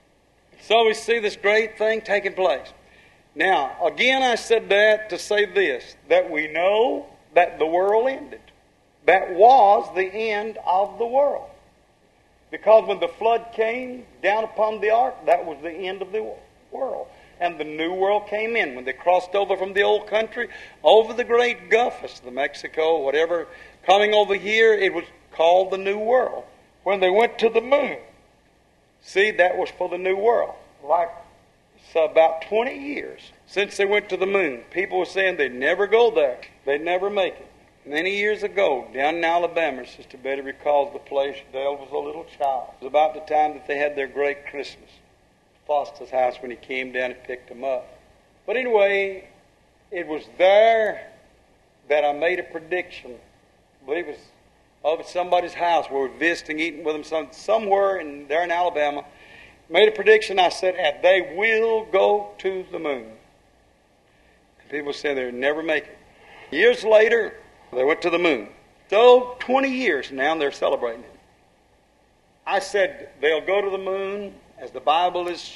[SPEAKER 1] So we see this great thing taking place. Now, again, I said that to say this, that we know that the world ended. That was the end of the world. Because when the flood came down upon the ark, that was the end of the world. And the new world came in. When they crossed over from the old country, over the great Gulf, as the Mexico, whatever, coming over here, it was called the New World. When they went to the moon, see, that was for the New World. Like, it's about 20 years since they went to the moon. People were saying they'd never go there. They'd never make it. Many years ago, down in Alabama, Sister Betty recalls the place. Dale was a little child. It was about the time that they had their great Christmas. Foster's house, when he came down and picked him up. But anyway, it was there that I made a prediction. I believe it was over at somebody's house where we were visiting, eating with them somewhere there in Alabama. Made a prediction. I said, and they will go to the moon. And people said they'd never make it. Years later, they went to the moon. So 20 years now, they're celebrating it. I said they'll go to the moon, as the Bible is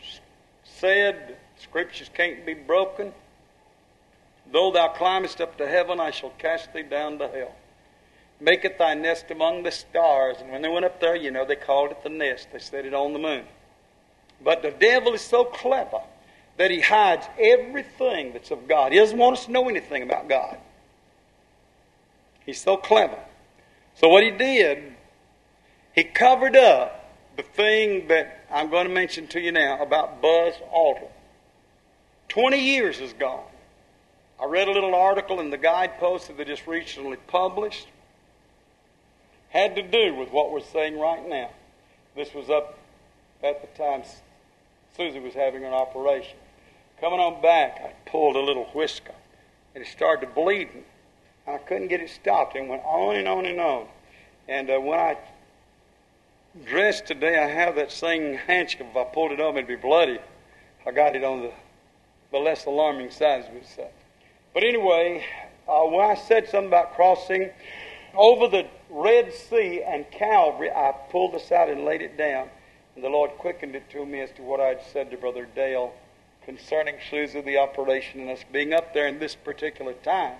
[SPEAKER 1] said. Scriptures can't be broken. Though thou climbest up to heaven, I shall cast thee down to hell. Maketh thy nest among the stars. And when they went up there, they called it the nest. They set it on the moon. But the devil is so clever that he hides everything that's of God. He doesn't want us to know anything about God. He's so clever. So what he did, he covered up the thing that I'm going to mention to you now about Buzz Aldrin. 20 years is gone. I read a little article in the Guidepost that they just recently published. Had to do with what we're saying right now. This was up at the time Susie was having an operation. Coming on back, I pulled a little whisker, and it started bleeding. I couldn't get it stopped. It went on and on and on. And when I dressed today, I have that same handkerchief. If I pulled it up, it'd be bloody. I got it on the less alarming side, as we say. But anyway, when I said something about crossing over the Red Sea and Calvary, I pulled this out and laid it down. And the Lord quickened it to me as to what I had said to Brother Dale concerning Susie, the operation, and us being up there in this particular time.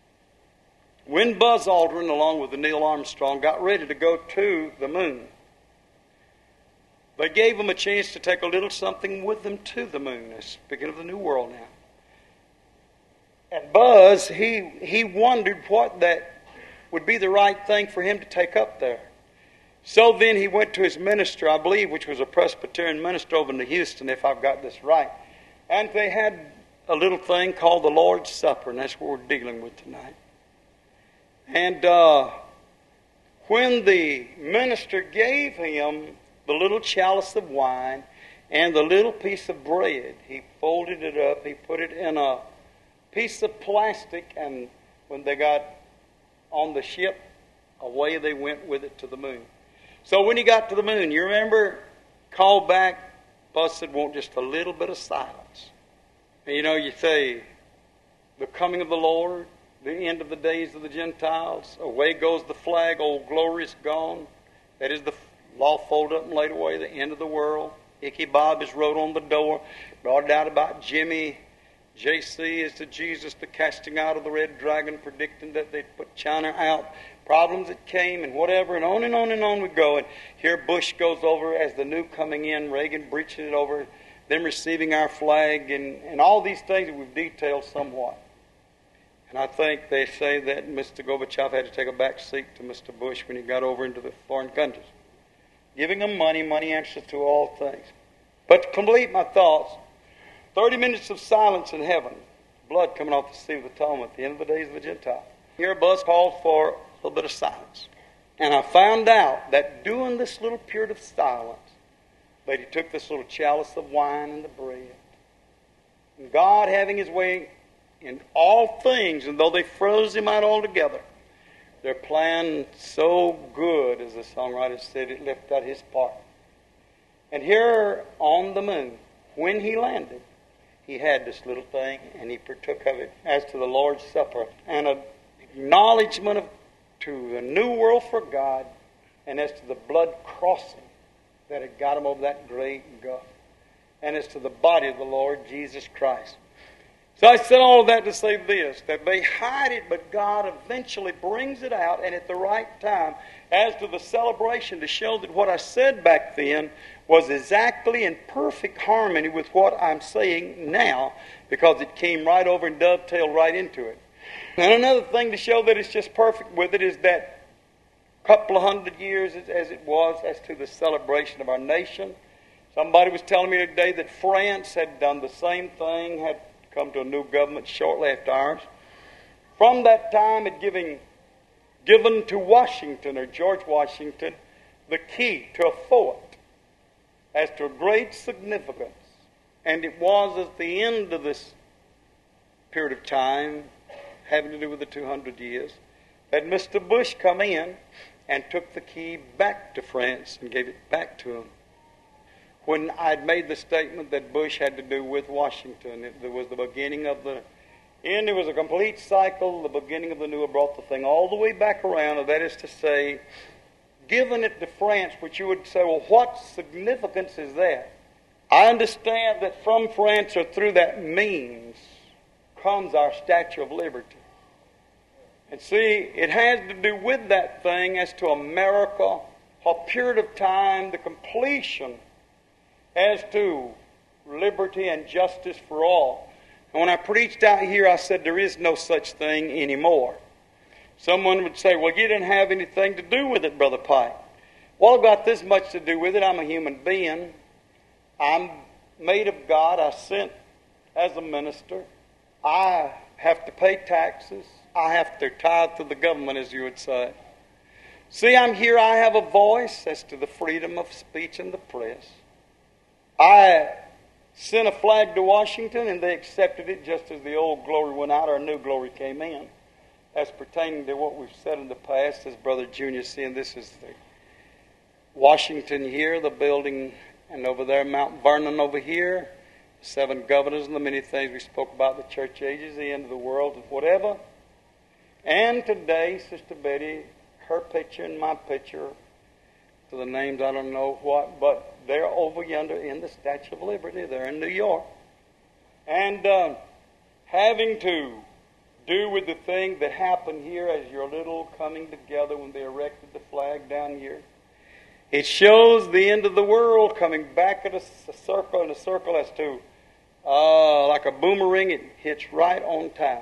[SPEAKER 1] When Buzz Aldrin, along with Neil Armstrong, got ready to go to the moon, they gave them a chance to take a little something with them to the moon. Speaking of the New World now. And Buzz, he wondered what that would be the right thing for him to take up there. So then he went to his minister, I believe, which was a Presbyterian minister over in Houston, if I've got this right. And they had a little thing called the Lord's Supper, and that's what we're dealing with tonight. And when the minister gave him the little chalice of wine and the little piece of bread, he folded it up, he put it in a piece of plastic, and when they got on the ship, away they went with it to the moon. So when he got to the moon, you remember, called back, Buzz said, want just a little bit of silence. And you say, the coming of the Lord, the end of the days of the Gentiles, away goes the flag, old glory is gone. That is the law folded up and laid away, the end of the world. Icky Bob is wrote on the door, brought it out about Jimmy. JC is to Jesus, the casting out of the red dragon, predicting that they'd put China out. problems that came and whatever, and on we go. And here Bush goes over as the new coming in, Reagan breaching it over, them receiving our flag, and all these things that we've detailed somewhat. And I think they say that Mr. Gorbachev had to take a back seat to Mr. Bush when he got over into the foreign countries, giving them money answers to all things. But to complete my thoughts, 30 minutes of silence in heaven, blood coming off the sea of atonement at the end of the days of the Gentile. Here Buzz called for a little bit of silence. And I found out that during this little period of silence, that he took this little chalice of wine and the bread. And God having his way in all things, and though they froze him out altogether, their plan so good, as the songwriter said, it left out his part. And here on the moon, when he landed, he had this little thing, and he partook of it as to the Lord's Supper, and an acknowledgement to the new world for God, and as to the blood crossing that had got him over that great gulf, and as to the body of the Lord Jesus Christ. So I said all of that to say this, that they hide it, but God eventually brings it out, and at the right time, as to the celebration, to show that what I said back then was exactly in perfect harmony with what I'm saying now, because it came right over and dovetailed right into it. And another thing to show that it's just perfect with it is that couple of 100 years as it was as to the celebration of our nation. Somebody was telling me today that France had done the same thing, had come to a new government shortly after ours. From that time, it given to Washington, or George Washington, the key to a fort as to a great significance. And it was at the end of this period of time, having to do with the 200 years, that Mr. Bush come in and took the key back to France and gave it back to him. When I'd made the statement that Bush had to do with Washington, it was the beginning of the end. It was a complete cycle. The beginning of the new brought the thing all the way back around, and that is to say, given it to France, which you would say, well, what significance is that? I understand that from France, or through that means, comes our Statue of Liberty. And see, it has to do with that thing as to America, a period of time, the completion as to liberty and justice for all. And when I preached out here, I said there is no such thing anymore. Someone would say, well, you didn't have anything to do with it, Brother Pike. Well, I've got this much to do with it. I'm a human being. I'm made of God. I sent as a minister. I have to pay taxes. I have to tithe to the government, as you would say. See, I'm here. I have a voice as to the freedom of speech and the press. I sent a flag to Washington, and they accepted it just as the old glory went out, our new glory came in. As pertaining to what we've said in the past, as Brother Junior saying, this is the Washington here, the building, and over there Mount Vernon over here, 7 governors and the many things we spoke about, the church ages, the end of the world, and whatever. And today, Sister Betty, her picture and my picture, to the names I don't know what, but they're over yonder in the Statue of Liberty. They're in New York. And having to do with the thing that happened here as your little coming together when they erected the flag down here. It shows the end of the world coming back at a circle as to, like a boomerang, it hits right on time.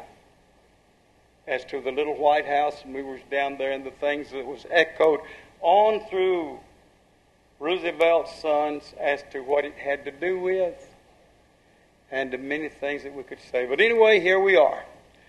[SPEAKER 1] As to the little White House, and we were down there, and the things that was echoed on through Roosevelt's sons as to what it had to do with, and the many things that we could say. But anyway, here we are.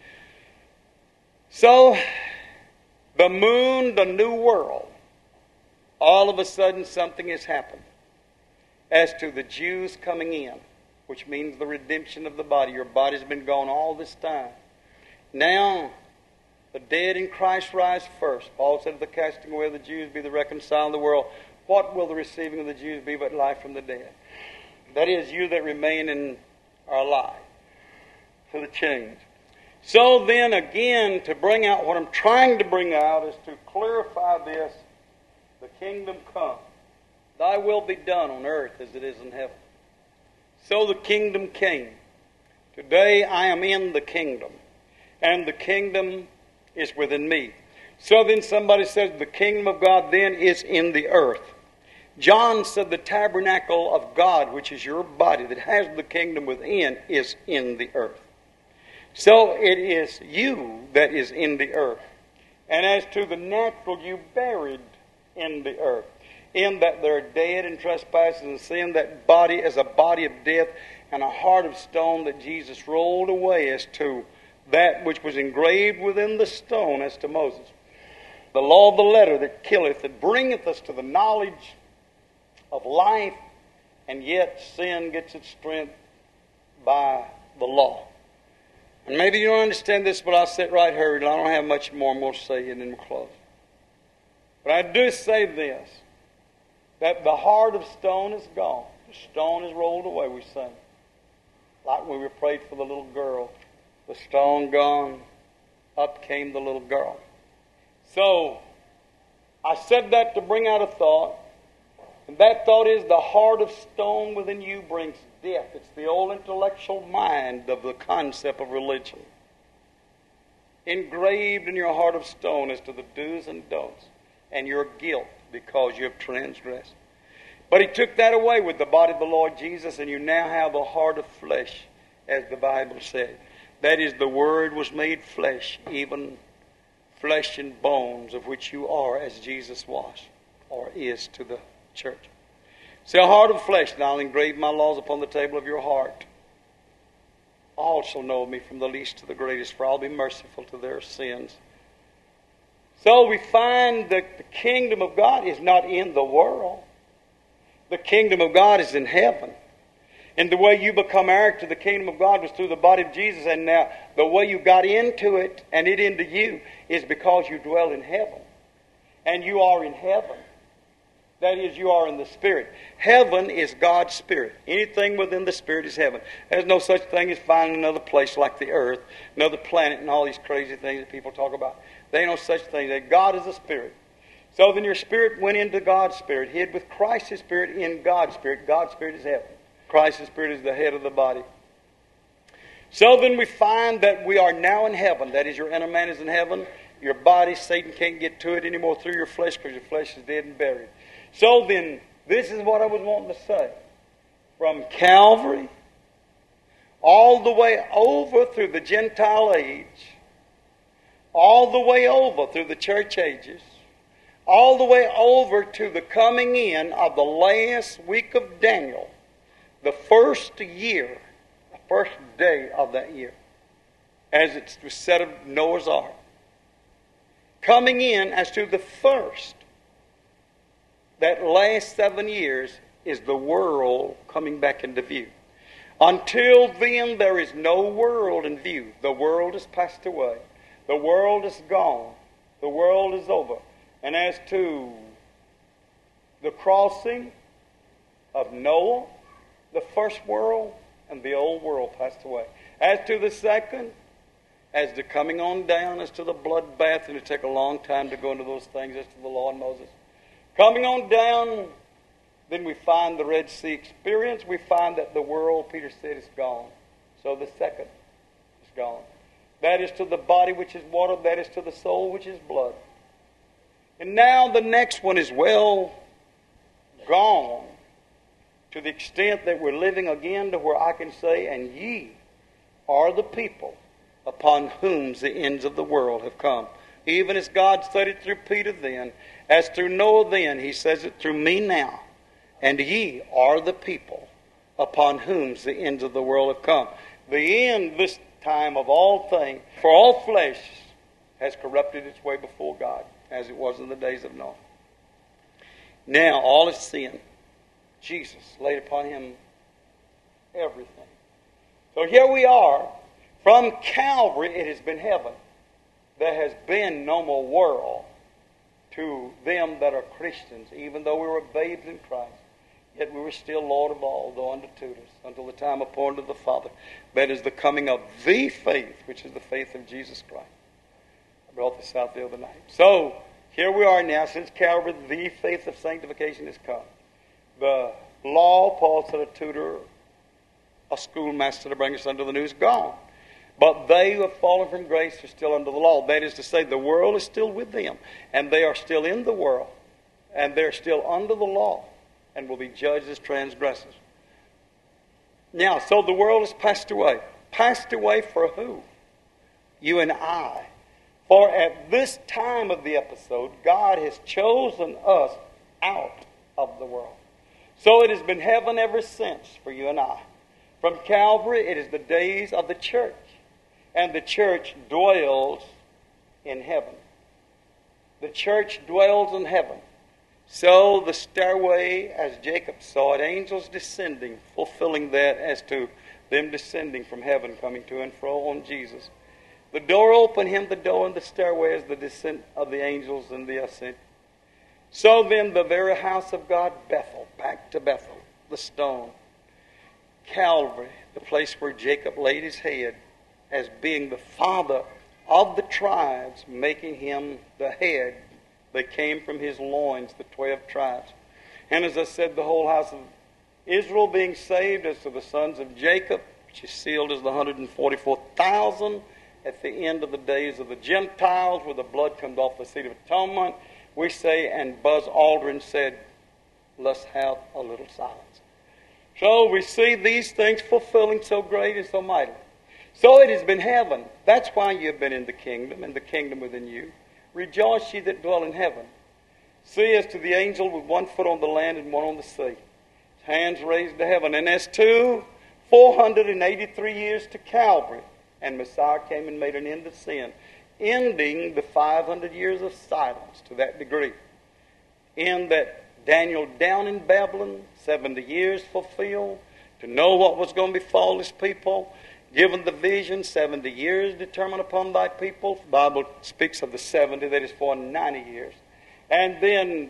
[SPEAKER 1] So, the moon, the new world, all of a sudden something has happened as to the Jews coming in, which means the redemption of the body. Your body's been gone all this time. Now, the dead in Christ rise first. Paul said, if the casting away of the Jews be the reconciling of the world, what will the receiving of the Jews be but life from the dead? That is, you that remain and are alive to the change. So then, again, to bring out what I'm trying to bring out is to clarify this. The kingdom come. Thy will be done on earth as it is in heaven. So the kingdom came. Today I am in the kingdom. And the kingdom is within me. So then somebody says the kingdom of God then is in the earth. John said the tabernacle of God, which is your body, that has the kingdom within, is in the earth. So it is you that is in the earth. And as to the natural, you buried in the earth, in that they're dead in trespasses and sin, that body is a body of death, and a heart of stone that Jesus rolled away, as to that which was engraved within the stone, as to Moses. The law of the letter that killeth, that bringeth us to the knowledge of life, and yet sin gets its strength by the law. And maybe you don't understand this, but I'll sit right here, and I don't have much more, and we'll say it, and then we'll close. But I do say this, that the heart of stone is gone. The stone is rolled away, we sang. Like when we prayed for the little girl. The stone gone, up came the little girl. So, I said that to bring out a thought. And that thought is the heart of stone within you brings death. It's the old intellectual mind of the concept of religion. Engraved in your heart of stone as to the do's and don'ts and your guilt because you have transgressed. But he took that away with the body of the Lord Jesus, and you now have a heart of flesh, as the Bible said. That is, the Word was made flesh, even flesh and bones, of which you are as Jesus was, or is to the church. Say, a heart of flesh, and I'll engrave my laws upon the table of your heart. All shall know me, from the least to the greatest, for I'll be merciful to their sins. So we find that the kingdom of God is not in the world. The kingdom of God is in heaven. And the way you become heir to the kingdom of God was through the body of Jesus. And now the way you got into it and it into you is because you dwell in heaven. And you are in heaven. That is, you are in the Spirit. Heaven is God's Spirit. Anything within the Spirit is heaven. There's no such thing as finding another place like the earth, another planet, and all these crazy things that people talk about. There ain't no such thing. That God is a Spirit. So then your spirit went into God's Spirit, hid with Christ's Spirit in God's Spirit. God's Spirit is heaven. Christ's Spirit is the head of the body. So then we find that we are now in heaven. That is, your inner man is in heaven. Your body, Satan can't get to it anymore through your flesh, because your flesh is dead and buried. So then, this is what I was wanting to say. From Calvary, all the way over through the Gentile age, all the way over through the church ages, all the way over to the coming in of the last week of Daniel, the first year, the first day of that year, as it was said of Noah's Ark, coming in as to the first, that last 7 years is the world coming back into view. Until then, there is no world in view. The world has passed away. The world is gone. The world is over. And as to the crossing of Noah, the first world and the old world passed away. As to the second, as to coming on down, as to the bloodbath, and it take a long time to go into those things, as to the law and Moses. Coming on down, then we find the Red Sea experience. We find that the world, Peter said, is gone. So the second is gone. That is to the body which is water. That is to the soul which is blood. And now the next one is well gone, to the extent that we're living again to where I can say, and ye are the people upon whom the ends of the world have come. Even as God said it through Peter then, as through Noah then, he says it through me now. And ye are the people upon whom the ends of the world have come. The end, this time of all things, for all flesh has corrupted its way before God, as it was in the days of Noah. Now all is sin. Jesus laid upon him everything. So here we are. From Calvary it has been heaven. There has been no more world to them that are Christians, even though we were babes in Christ. Yet we were still Lord of all, though unto tutors, until the time appointed of the Father. That is the coming of the faith, which is the faith of Jesus Christ. I brought this out the other night. So, here we are now, since Calvary, the faith of sanctification has come. The law, Paul said, a tutor, a schoolmaster to bring us unto the new is gone. But they who have fallen from grace are still under the law. That is to say, the world is still with them, and they are still in the world, and they're still under the law, and will be judged as transgressors. Now, so the world has passed away. Passed away for who? You and I. For at this time of the episode, God has chosen us out of the world. So it has been heaven ever since for you and I. From Calvary, it is the days of the church. And the church dwells in heaven. The church dwells in heaven. So the stairway, as Jacob saw it, angels descending, fulfilling that as to them descending from heaven, coming to and fro on Jesus. The door opened him, the door and the stairway is the descent of the angels and the ascent. So then the very house of God, Bethel, back to Bethel, the stone. Calvary, the place where Jacob laid his head, as being the father of the tribes, making him the head. They came from his loins, the 12 tribes. And as I said, the whole house of Israel being saved as to the sons of Jacob, which is sealed as the 144,000 at the end of the days of the Gentiles, where the blood comes off the seat of atonement. We say, and Buzz Aldrin said, let's have a little silence. So we see these things fulfilling so great and so mighty. So it has been heaven. That's why you have been in the kingdom, and the kingdom within you. Rejoice ye that dwell in heaven. See as to the angel with one foot on the land and one on the sea. His hands raised to heaven. And as to 483 years to Calvary. And Messiah came and made an end of sin. Ending the 500 years of silence to that degree. In that Daniel down in Babylon, 70 years fulfilled. To know what was going to befall his people. Given the vision, 70 years determined upon thy people. The Bible speaks of the 70, that is 490 years. And then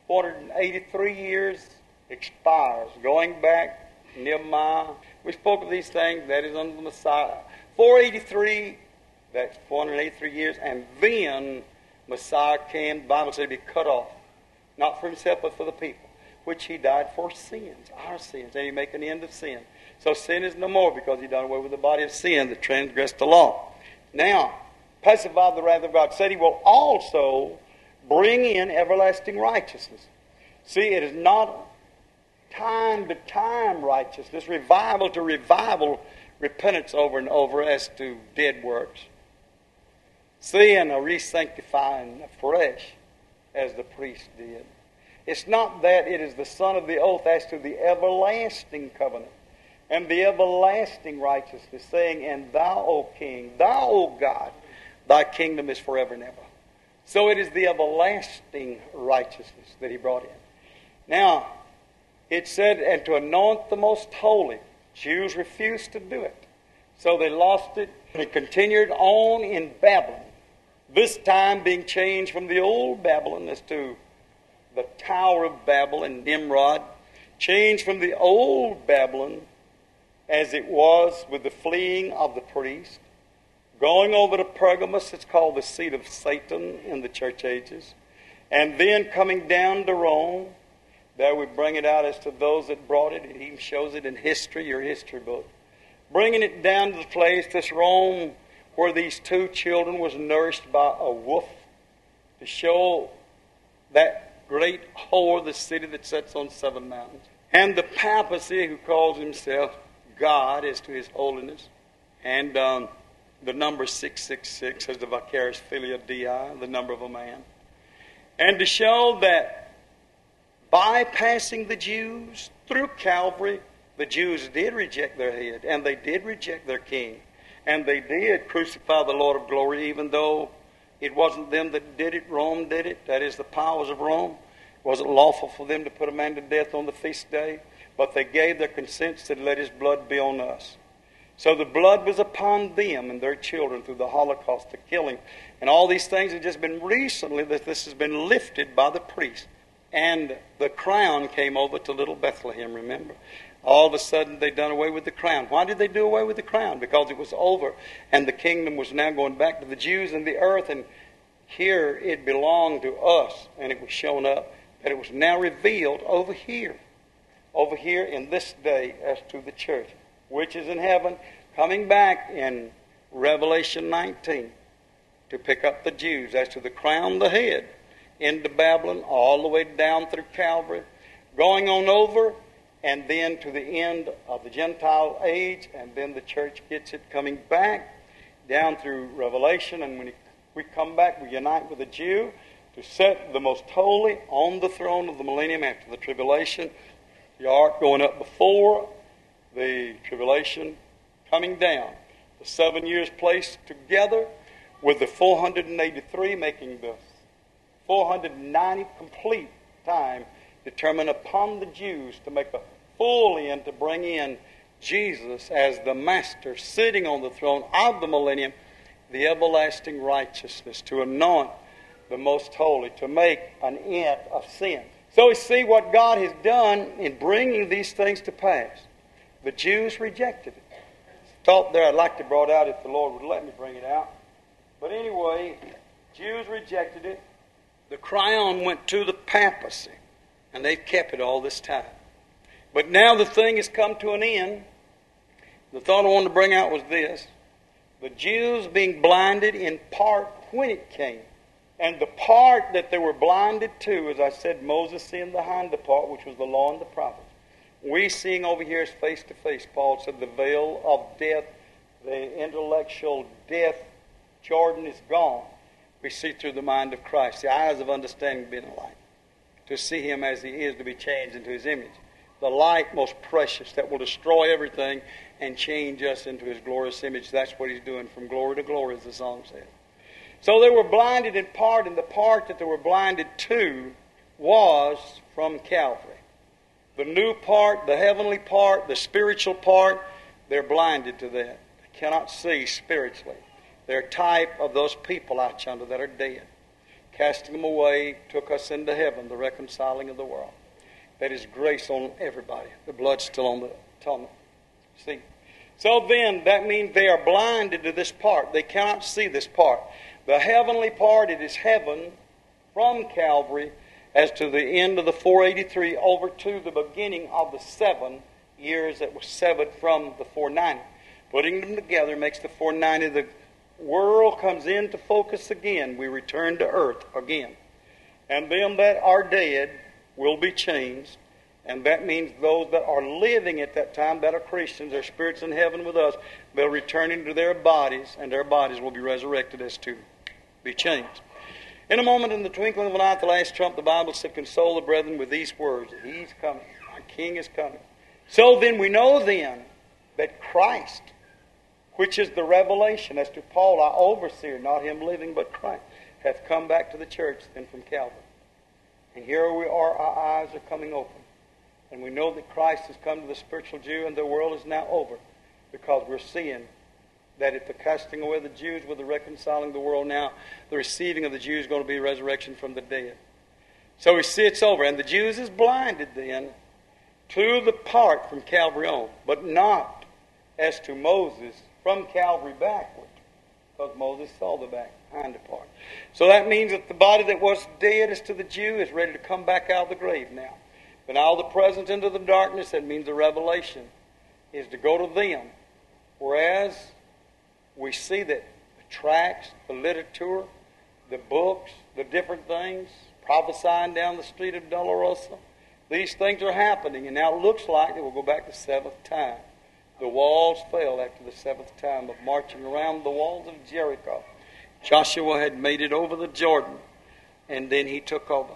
[SPEAKER 1] 483 years expires. Going back, Nehemiah. We spoke of these things, that is under the Messiah. 483, that's 483 years. And then Messiah came, the Bible said, to be cut off. Not for himself, but for the people. Which he died for sins, our sins. And he make an end of sin. So sin is no more because he done away with the body of sin that transgressed the law. Now, pacify the wrath of God. Said he will also bring in everlasting righteousness. See, it is not time to time righteousness, revival to revival, repentance over and over as to dead works. See, and a re-sanctifying afresh as the priest did. It's not that, it is the son of the oath as to the everlasting covenant. And the everlasting righteousness, saying, and thou, O King, thou, O God, thy kingdom is forever and ever. So it is the everlasting righteousness that he brought in. Now, it said, and to anoint the most holy. Jews refused to do it. So they lost it and continued on in Babylon. This time being changed from the old Babylon as to the Tower of Babel and Nimrod. Changed from the old Babylon as it was with the fleeing of the priest. Going over to Pergamos, it's called the seat of Satan in the church ages. And then coming down to Rome, there we bring it out as to those that brought it. It even shows it in history, your history book. Bringing it down to the place, this Rome, where these two children was nourished by a wolf, to show that great whore, the city that sits on 7 mountains. And the papacy, who calls himself God as to his holiness. And the number 666 as the vicarious filia Dei, the number of a man. And to show that bypassing the Jews through Calvary, the Jews did reject their head, and they did reject their king. And they did crucify the Lord of glory, even though it wasn't them that did it, Rome did it. That is the powers of Rome. It wasn't lawful for them to put a man to death on the feast day. But they gave their consent, said, let his blood be on us. So the blood was upon them and their children through the Holocaust, the killing. And all these things have just been recently that this has been lifted by the priest. And the crown came over to little Bethlehem, remember? All of a sudden they done away with the crown. Why did they do away with the crown? Because it was over and the kingdom was now going back to the Jews and the earth. And here it belonged to us, and it was shown up that it was now revealed over here in this day as to the church, which is in heaven, coming back in Revelation 19, to pick up the Jews as to the crown, the head, into Babylon, all the way down through Calvary, going on over, and then to the end of the Gentile age, and then the church gets it coming back down through Revelation, and when we come back, we unite with the Jew to set the most holy on the throne of the millennium after the tribulation, the ark going up before, the tribulation coming down. The 7 years placed together with the 483, making the 490 complete time determined upon the Jews to make a full end, to bring in Jesus as the Master sitting on the throne of the millennium, the everlasting righteousness, to anoint the most holy, to make an end of sin. So we see what God has done in bringing these things to pass. The Jews rejected it. Thought there I'd like to brought out if the Lord would let me bring it out. But anyway, Jews rejected it. The crown went to the papacy, and they've kept it all this time. But now the thing has come to an end. The thought I wanted to bring out was this. The Jews being blinded in part when it came. And the part that they were blinded to, as I said, Moses seeing the hinder part, which was the law and the prophets. We seeing over here is face to face. Paul said the veil of death, the intellectual death, Jordan is gone. We see through the mind of Christ, the eyes of understanding being enlightened, to see him as he is, to be changed into his image. The light most precious that will destroy everything and change us into his glorious image. That's what he's doing from glory to glory, as the song says. So they were blinded in part, and the part that they were blinded to was from Calvary. The new part, the heavenly part, the spiritual part, they're blinded to that. They cannot see spiritually. They're a type of those people out yonder that are dead. Casting them away took us into heaven, the reconciling of the world. That is grace on everybody. The blood's still on the tongue. See? So then, that means they are blinded to this part. They cannot see this part. The heavenly part, it is heaven from Calvary as to the end of the 483 over to the beginning of the 7 years that was severed from the 490. Putting them together makes the 490. The world comes into focus again. We return to earth again. And them that are dead will be changed. And that means those that are living at that time, that are Christians, their spirits in heaven with us, they'll return into their bodies, and their bodies will be resurrected as to be changed. In a moment, in the twinkling of an eye, at the last trump, the Bible said, console the brethren with these words, that he's coming, our King is coming. So then we know then that Christ, which is the revelation, as to Paul, our overseer, not him living, but Christ, hath come back to the church then from Calvary. And here we are, our eyes are coming open. And we know that Christ has come to the spiritual Jew, and the world is now over, because we're seeing that if the casting away of the Jews with the reconciling the world now, the receiving of the Jews is going to be resurrection from the dead. So we see it's over. And the Jews is blinded then to the part from Calvary on, but not as to Moses from Calvary backward, because Moses saw the behind the part. So that means that the body that was dead as to the Jew is ready to come back out of the grave now. But all the presence into the darkness, that means the revelation is to go to them. Whereas we see that the tracts, the literature, the books, the different things, prophesying down the street of Dolorosa, these things are happening. And now it looks like it will go back the 7th time. The walls fell after the 7th time of marching around the walls of Jericho. Joshua had made it over the Jordan, and then he took over.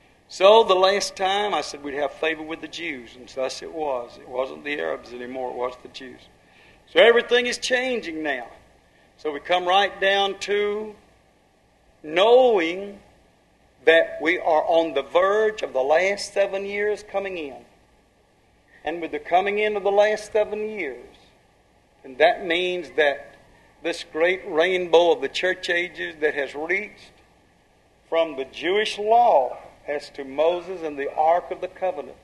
[SPEAKER 1] So the last time I said we'd have favor with the Jews, and thus it was. It wasn't the Arabs anymore, it was the Jews. So everything is changing now. So we come right down to knowing that we are on the verge of the last 7 years coming in. And with the coming in of the last 7 years, and that means that this great rainbow of the church ages that has reached from the Jewish law as to Moses and the Ark of the Covenant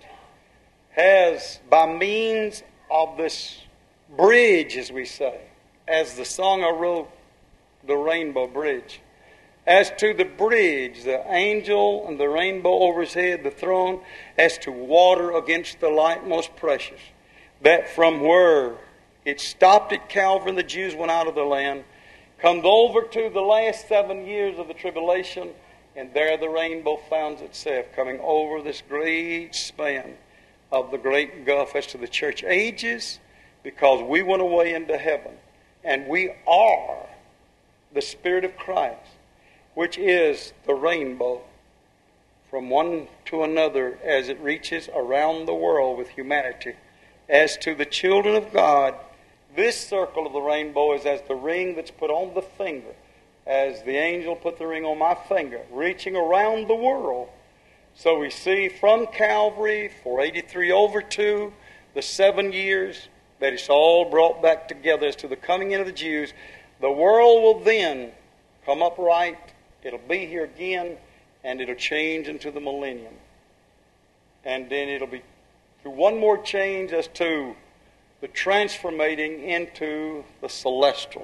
[SPEAKER 1] has, by means of this bridge, as we say, as the song I wrote, the Rainbow Bridge, as to the bridge, the angel and the rainbow over his head, the throne, as to water against the light most precious, that from where It stopped at Calvary and the Jews went out of the land. Comes over to the last 7 years of the tribulation, and there the rainbow founds itself, coming over this great span of the great gulf as to the church ages, because we went away into heaven, and we are the Spirit of Christ, which is the rainbow from one to another as it reaches around the world with humanity. As to the children of God, this circle of the rainbow is as the ring that's put on the finger, as the angel put the ring on my finger, reaching around the world. So we see from Calvary, 483 over to the 7 years, that it's all brought back together as to the coming in of the Jews. The world will then come upright. It'll be here again, and it'll change into the millennium. And then it'll be through one more change as to the transformating into the celestial,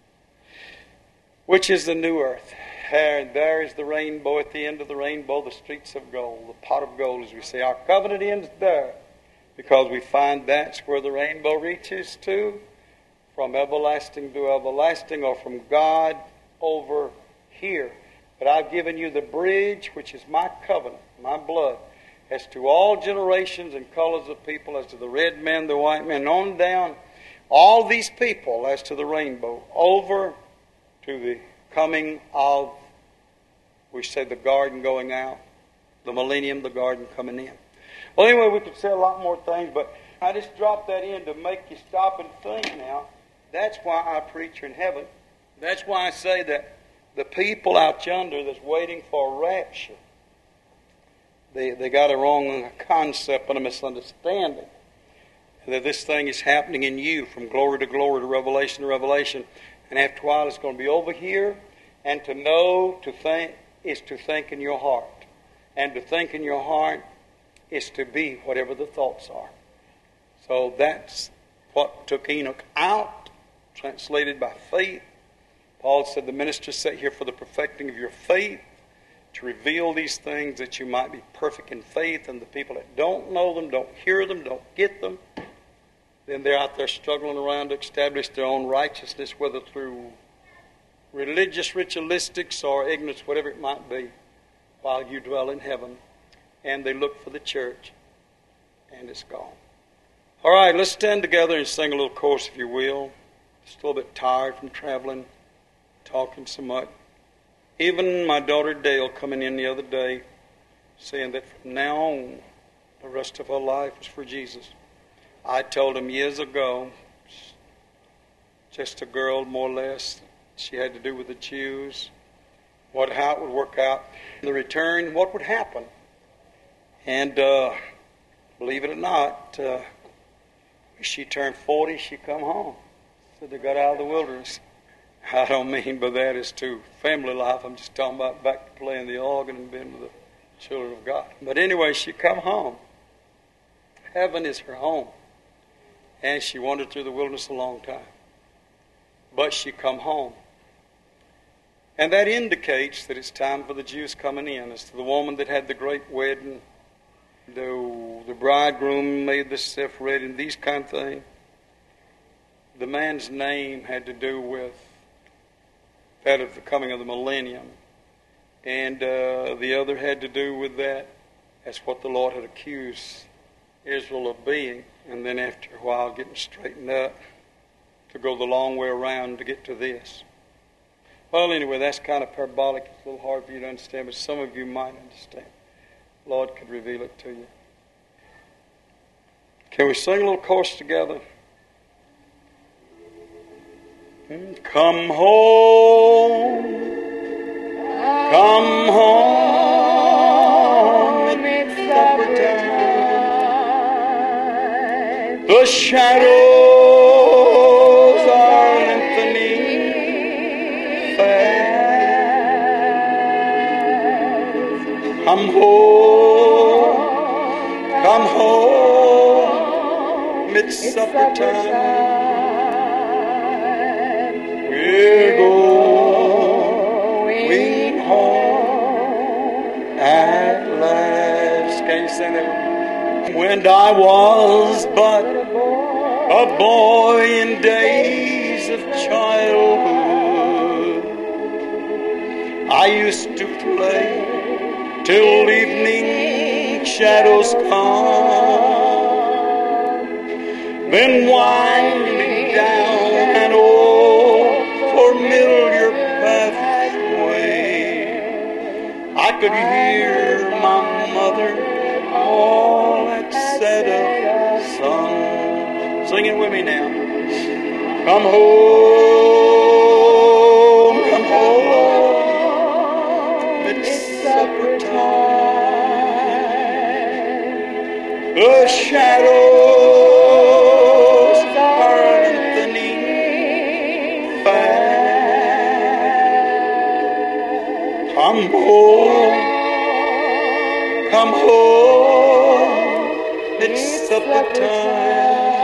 [SPEAKER 1] which is the new earth. There is the rainbow. At the end of the rainbow, the streets of gold, the pot of gold, as we say. Our covenant ends there, because we find that's where the rainbow reaches to, from everlasting to everlasting, or from God over here. But I've given you the bridge, which is my covenant, my blood, as to all generations and colors of people, as to the red men, the white men, on down, all these people, as to the rainbow, over to the coming of, we say, the garden going out, the millennium, the garden coming in. Well, anyway, we could say a lot more things, but I just dropped that in to make you stop and think now. That's why I preach in heaven. That's why I say that the people out yonder that's waiting for rapture, they got a wrong concept and a misunderstanding. That this thing is happening in you from glory to glory, to revelation. And after a while it's going to be over here. And to know, to think, is to think in your heart. And to think in your heart is to be whatever the thoughts are. So that's what took Enoch out, translated by faith. Paul said the minister sat here for the perfecting of your faith, to reveal these things that you might be perfect in faith. And the people that don't know them, don't hear them, don't get them, then they're out there struggling around to establish their own righteousness, whether through religious ritualistics or ignorance, whatever it might be, while you dwell in heaven. And they look for the church, and it's gone. All right, let's stand together and sing a little chorus, if you will. Just a little bit tired from traveling, talking so much. Even my daughter Dale coming in the other day, saying that from now on, the rest of her life was for Jesus. I told him years ago, just a girl more or less, she had to do with the Jews, how it would work out. In the return, what would happen? And believe it or not, when she turned 40, she come home. So they got out of the wilderness. I don't mean by that as to family life. I'm just talking about back to playing the organ and being with the children of God. But anyway, she come home. Heaven is her home. And she wandered through the wilderness a long time. But she come home. And that indicates that it's time for the Jews coming in. As to the woman that had the great wedding, the bridegroom made the stuff ready, and these kind of things. The man's name had to do with that of the coming of the millennium. And the other had to do with that. That's what the Lord had accused Israel of being. And then after a while getting straightened up to go the long way around to get to this. Well, anyway, that's kind of parabolic. It's a little hard for you to understand, but some of you might understand. The Lord could reveal it to you. Can we sing a little chorus together? Come home, come home, it's supper time. The shadows are lengthening fast. Come home, it's supper time. We're going home at last. Can you sing that? When I was but a a boy in days of childhood. I used to play till evening shadows come, then winding down an old familiar pathway, I could hear my mother all that set of sun. Sing it with me now. Come home, come home, it's supper time. The shadows are lengthening fast. Come home, come home, it's supper time.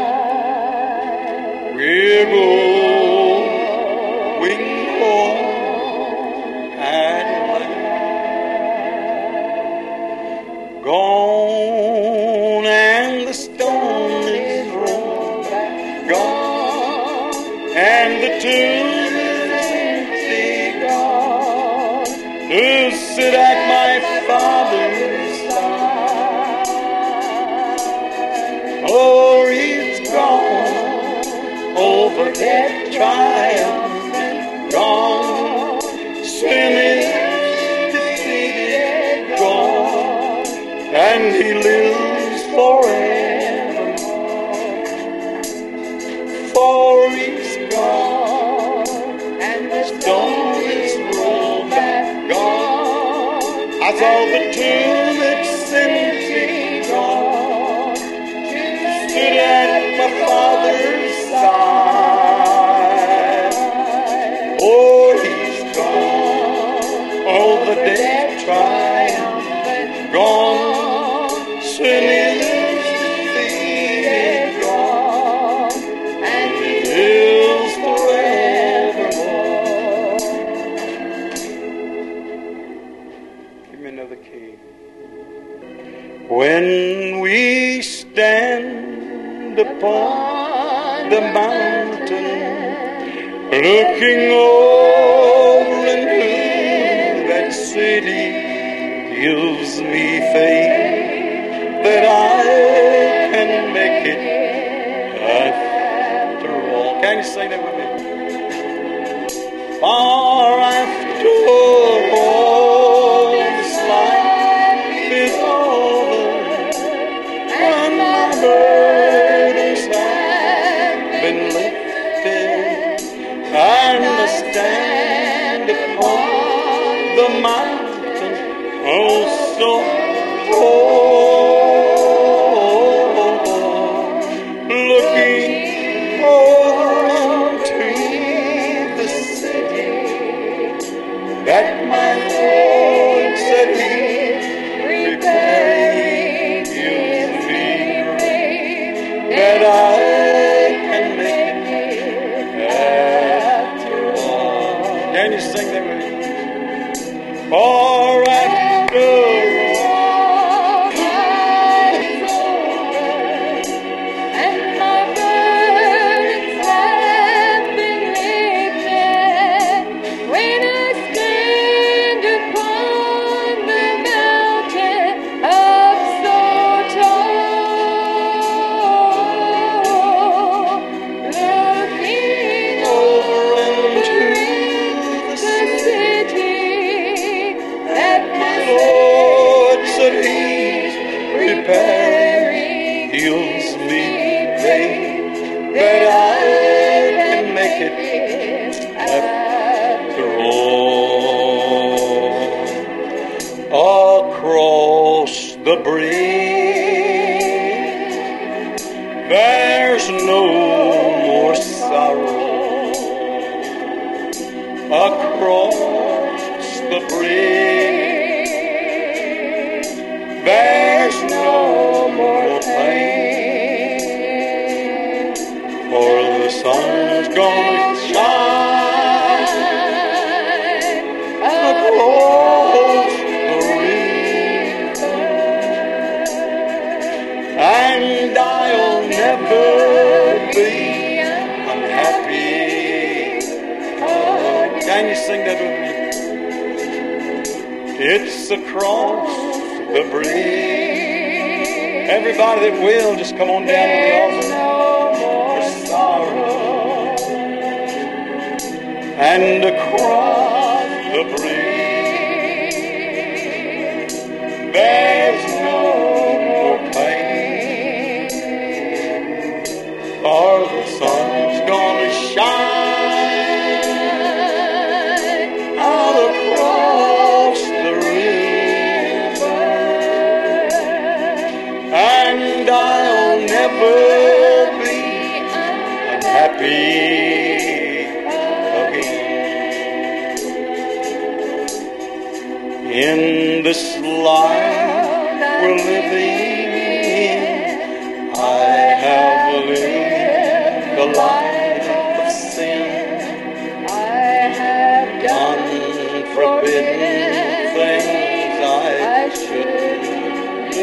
[SPEAKER 1] We're going home at last. Gone and the stone is rolled back. Gone and the tomb is empty. Gone to sit at my Father's side. Oh, he's gone. Over death triumphant, gone. Sin is defeated, gone. And he lives forevermore. For he's gone, and the stone is rolled back, gone. I saw the tomb, it's empty, gone. Stood at my Father's side. Oh, he's gone. Oh, the death triumphant, gone. Sin is defeated, gone. And he lives forevermore. Give me another key. When we stand upon the mountain, looking over into that city, gives me faith that I can make it after all. Can you sing that with me? For after all this life is over, when my burdens have been lifted, and I stand upon the mountain, oh so looking over unto the city that my Lord said He's preparing, gives me grace that I can make it after all. Can you sing that with me? For after all is over, and my burdens have been lifted, when I stand upon the mountain of Soto, looking over into the city that my Lord said He's preparing, gives me faith that I can make it after all. Across the bridge, there's no more sorrow. Across the bridge, there's no more pain, for the sun's gonna shine across the river, and I'll never be Can you sing that with me? It's across the bridge. Everybody that will, just come on down to the altar. There's sorrow. And across the bridge, there's no more pain. For the sun's gonna shine out across the river, and I'll never be unhappy again. In this life we're living in, I have lived the life of sin. I have done forbidden things I shouldn't do.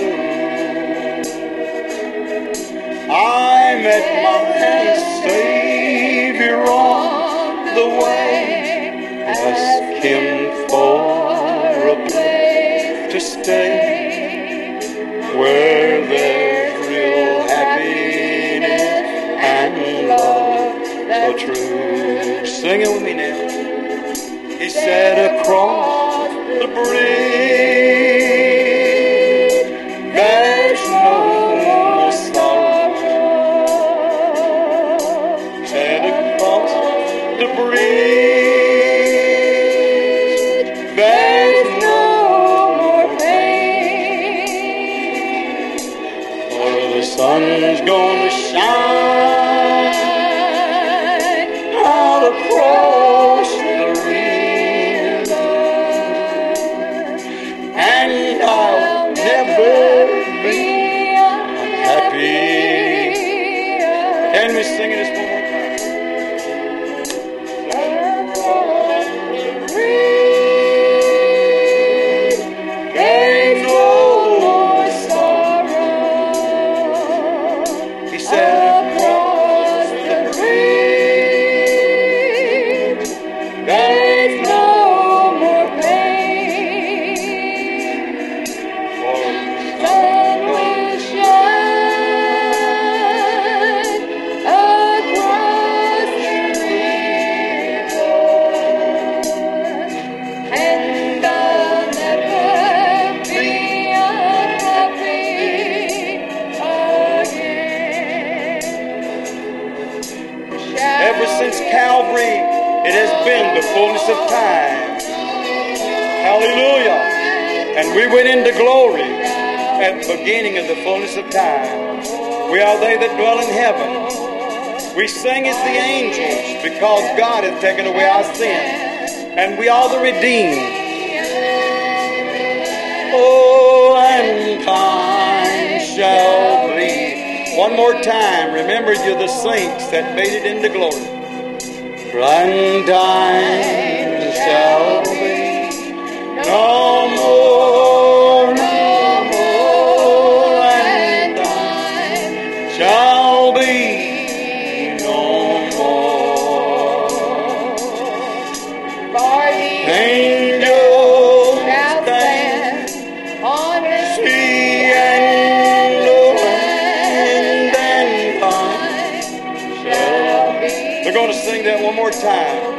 [SPEAKER 1] I met my Savior on the way, asked Him for a place to stay, where there's real happiness and love so true. Sing it with me now. He said, across the bridge, there's no more sorrow. He said, across the bridge, there's no more pain. For the sun's gonna shine out across the river, and I'll never be unhappy. Can we sing this one more time? Across the bridge, there's no more sorrow. He said, across the bridge, there's no more pain. For the sun will shine across the river, and I'll never be unhappy again. Ever since Calvary, it has been the fullness of time. Hallelujah. And we went into glory at the beginning of the fullness of time. We are they that dwell in heaven. We sing as the angels because God hath taken away our sin. And we are the redeemed. Oh, and time shall be. One more time. Remember, you're the saints that made it into glory. And time shall be no more, no more, and time shall be no more. For the angels shall stand on the sea and the land, and time shall be. We're going to sing that one more time.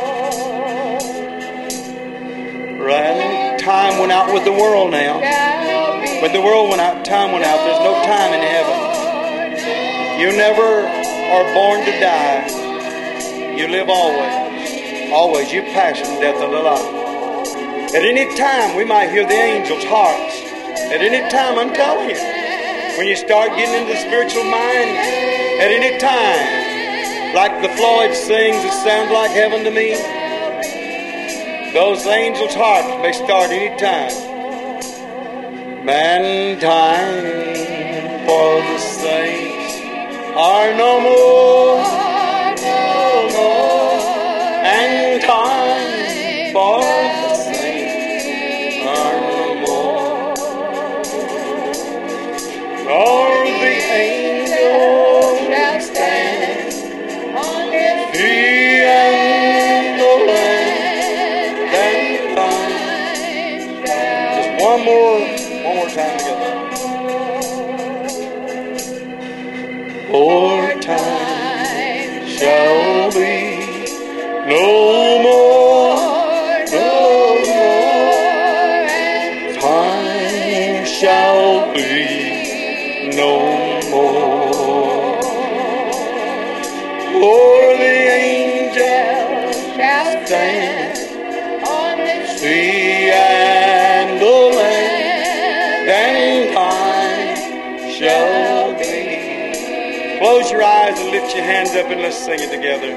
[SPEAKER 1] Right? Time went out with the world now. When the world went out, time went out. There's no time in heaven. You never are born to die. You live always. Always. You pass from death unto life. At any time, we might hear the angels' hearts. At any time, I'm telling you. When you start getting into the spiritual mind, at any time, like the Floyd sings, it sounds like heaven to me. Those angels' hearts may start any time. Man, time for the saints are no more, no more, and time for the saints are no more. Nor the angels shall stand on his feet and the land. stand on the sea and the land, and time shall be. Close your eyes and lift your hands up and let's sing it together.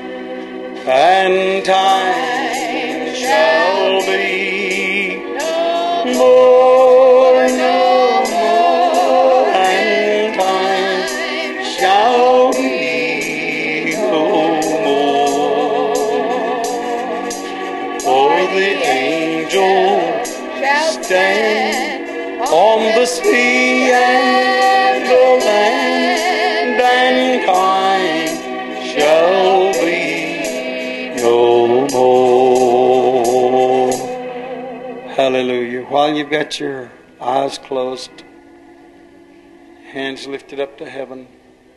[SPEAKER 1] And time shall be no more, no more, and time shall be no more. For the angels shall stand on the sea and the land, and time shall be no more. Hallelujah. While you've got your eyes closed, hands lifted up to heaven,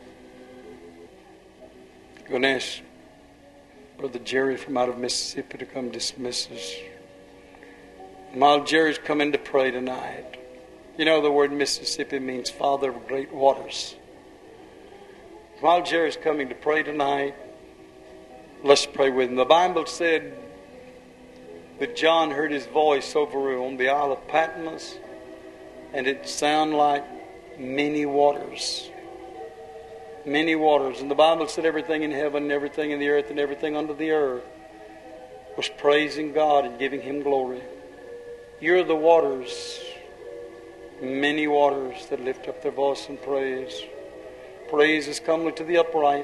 [SPEAKER 1] I'm going to ask Brother Jerry from out of Mississippi to come dismiss us. And while Jerry's coming to pray tonight, you know the word Mississippi means Father of Great Waters. While Jerry's coming to pray tonight, let's pray with him. The Bible said that John heard his voice over on the Isle of Patmos, and it sounded like many waters. Many waters. And the Bible said everything in heaven, and everything in the earth, and everything under the earth was praising God and giving Him glory. You're the waters, many waters that lift up their voice in praise. Praise is comely to the upright.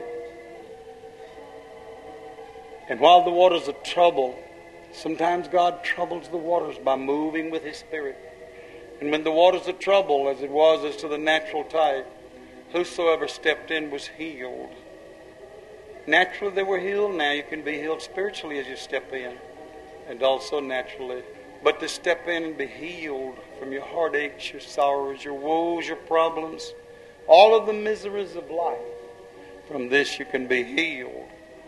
[SPEAKER 1] And while the waters of trouble, sometimes God troubles the waters by moving with His Spirit. And when the waters of trouble, as it was as to the natural type, whosoever stepped in was healed. Naturally they were healed. Now you can be healed spiritually as you step in, and also naturally. But to step in and be healed from your heartaches, your sorrows, your woes, your problems, all of the miseries of life, from this you can be healed.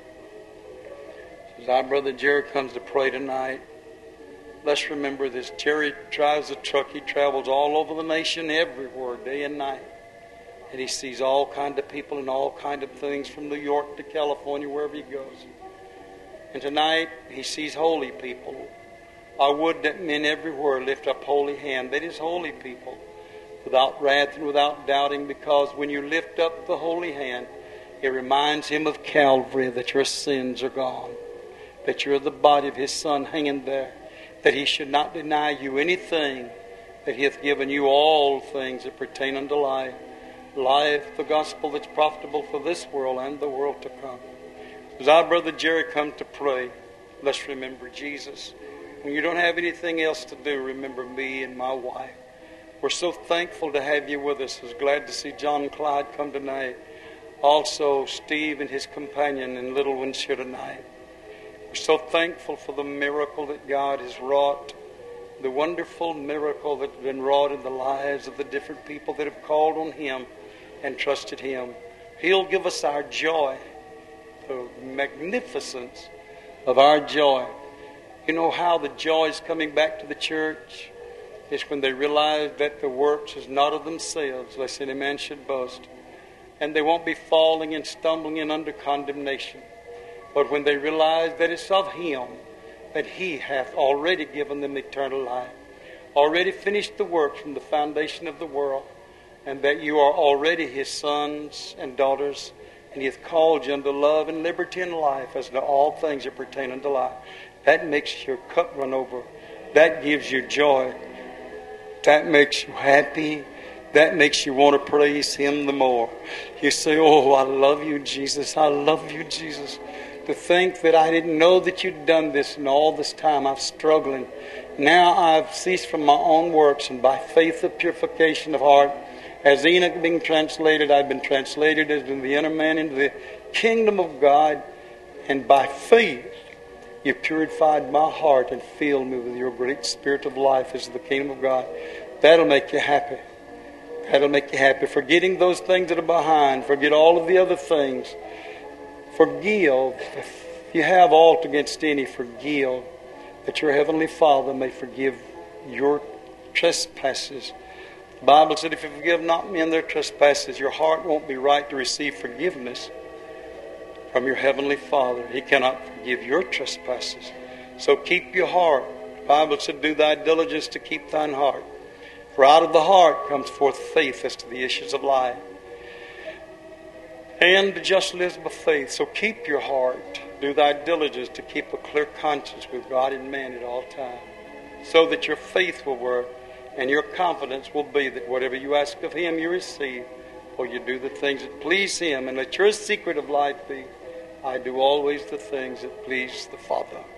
[SPEAKER 1] As our brother Jerry comes to pray tonight, let's remember this. Jerry drives a truck. He travels all over the nation, everywhere, day and night. And he sees all kind of people and all kind of things from New York to California, wherever he goes. And tonight, he sees holy people. I would that men everywhere lift up holy hand. That is holy people, without wrath and without doubting, because when you lift up the holy hand, it reminds Him of Calvary, that your sins are gone, that you're the body of His Son hanging there, that He should not deny you anything, that He hath given you all things that pertain unto life. Life, the gospel that's profitable for this world and the world to come. As our brother Jerry comes to pray, let's remember Jesus. When you don't have anything else to do, remember me and my wife. We're so thankful to have you with us. I was glad to see John and Clyde come tonight. Also, Steve and his companion and little ones here tonight. We're so thankful for the miracle that God has wrought, the wonderful miracle that's been wrought in the lives of the different people that have called on Him and trusted Him. He'll give us our joy, the magnificence of our joy. You know how the joy is coming back to the church? It's when they realize that the works is not of themselves, lest any man should boast. And they won't be falling and stumbling and under condemnation. But when they realize that it's of Him, that He hath already given them eternal life, already finished the work from the foundation of the world, and that you are already His sons and daughters, and He hath called you unto love and liberty and life, as to all things that pertain unto life. That makes your cup run over. That gives you joy. That makes you happy. That makes you want to praise Him the more. You say, oh, I love you, Jesus. I love you, Jesus. To think that I didn't know that you'd done this, and all this time I've struggling. Now I've ceased from my own works, and by faith of purification of heart, as Enoch being translated, I've been translated as in the inner man into the kingdom of God. And by faith, you purified my heart and filled me with your great Spirit of life as the kingdom of God. That'll make you happy. That'll make you happy. Forgetting those things that are behind. Forget all of the other things. Forgive. If you have aught against any, forgive, that your heavenly Father may forgive your trespasses. The Bible said, if you forgive not men their trespasses, your heart won't be right to receive forgiveness. from your heavenly Father. He cannot forgive your trespasses. So keep your heart. The Bible said, do thy diligence to keep thine heart. For out of the heart comes forth faith as to the issues of life. And the just lives by faith. So keep your heart. Do thy diligence to keep a clear conscience with God and man at all times. So that your faith will work and your confidence will be that whatever you ask of Him you receive. For you do the things that please Him. And let your secret of life be, I do always the things that please the Father.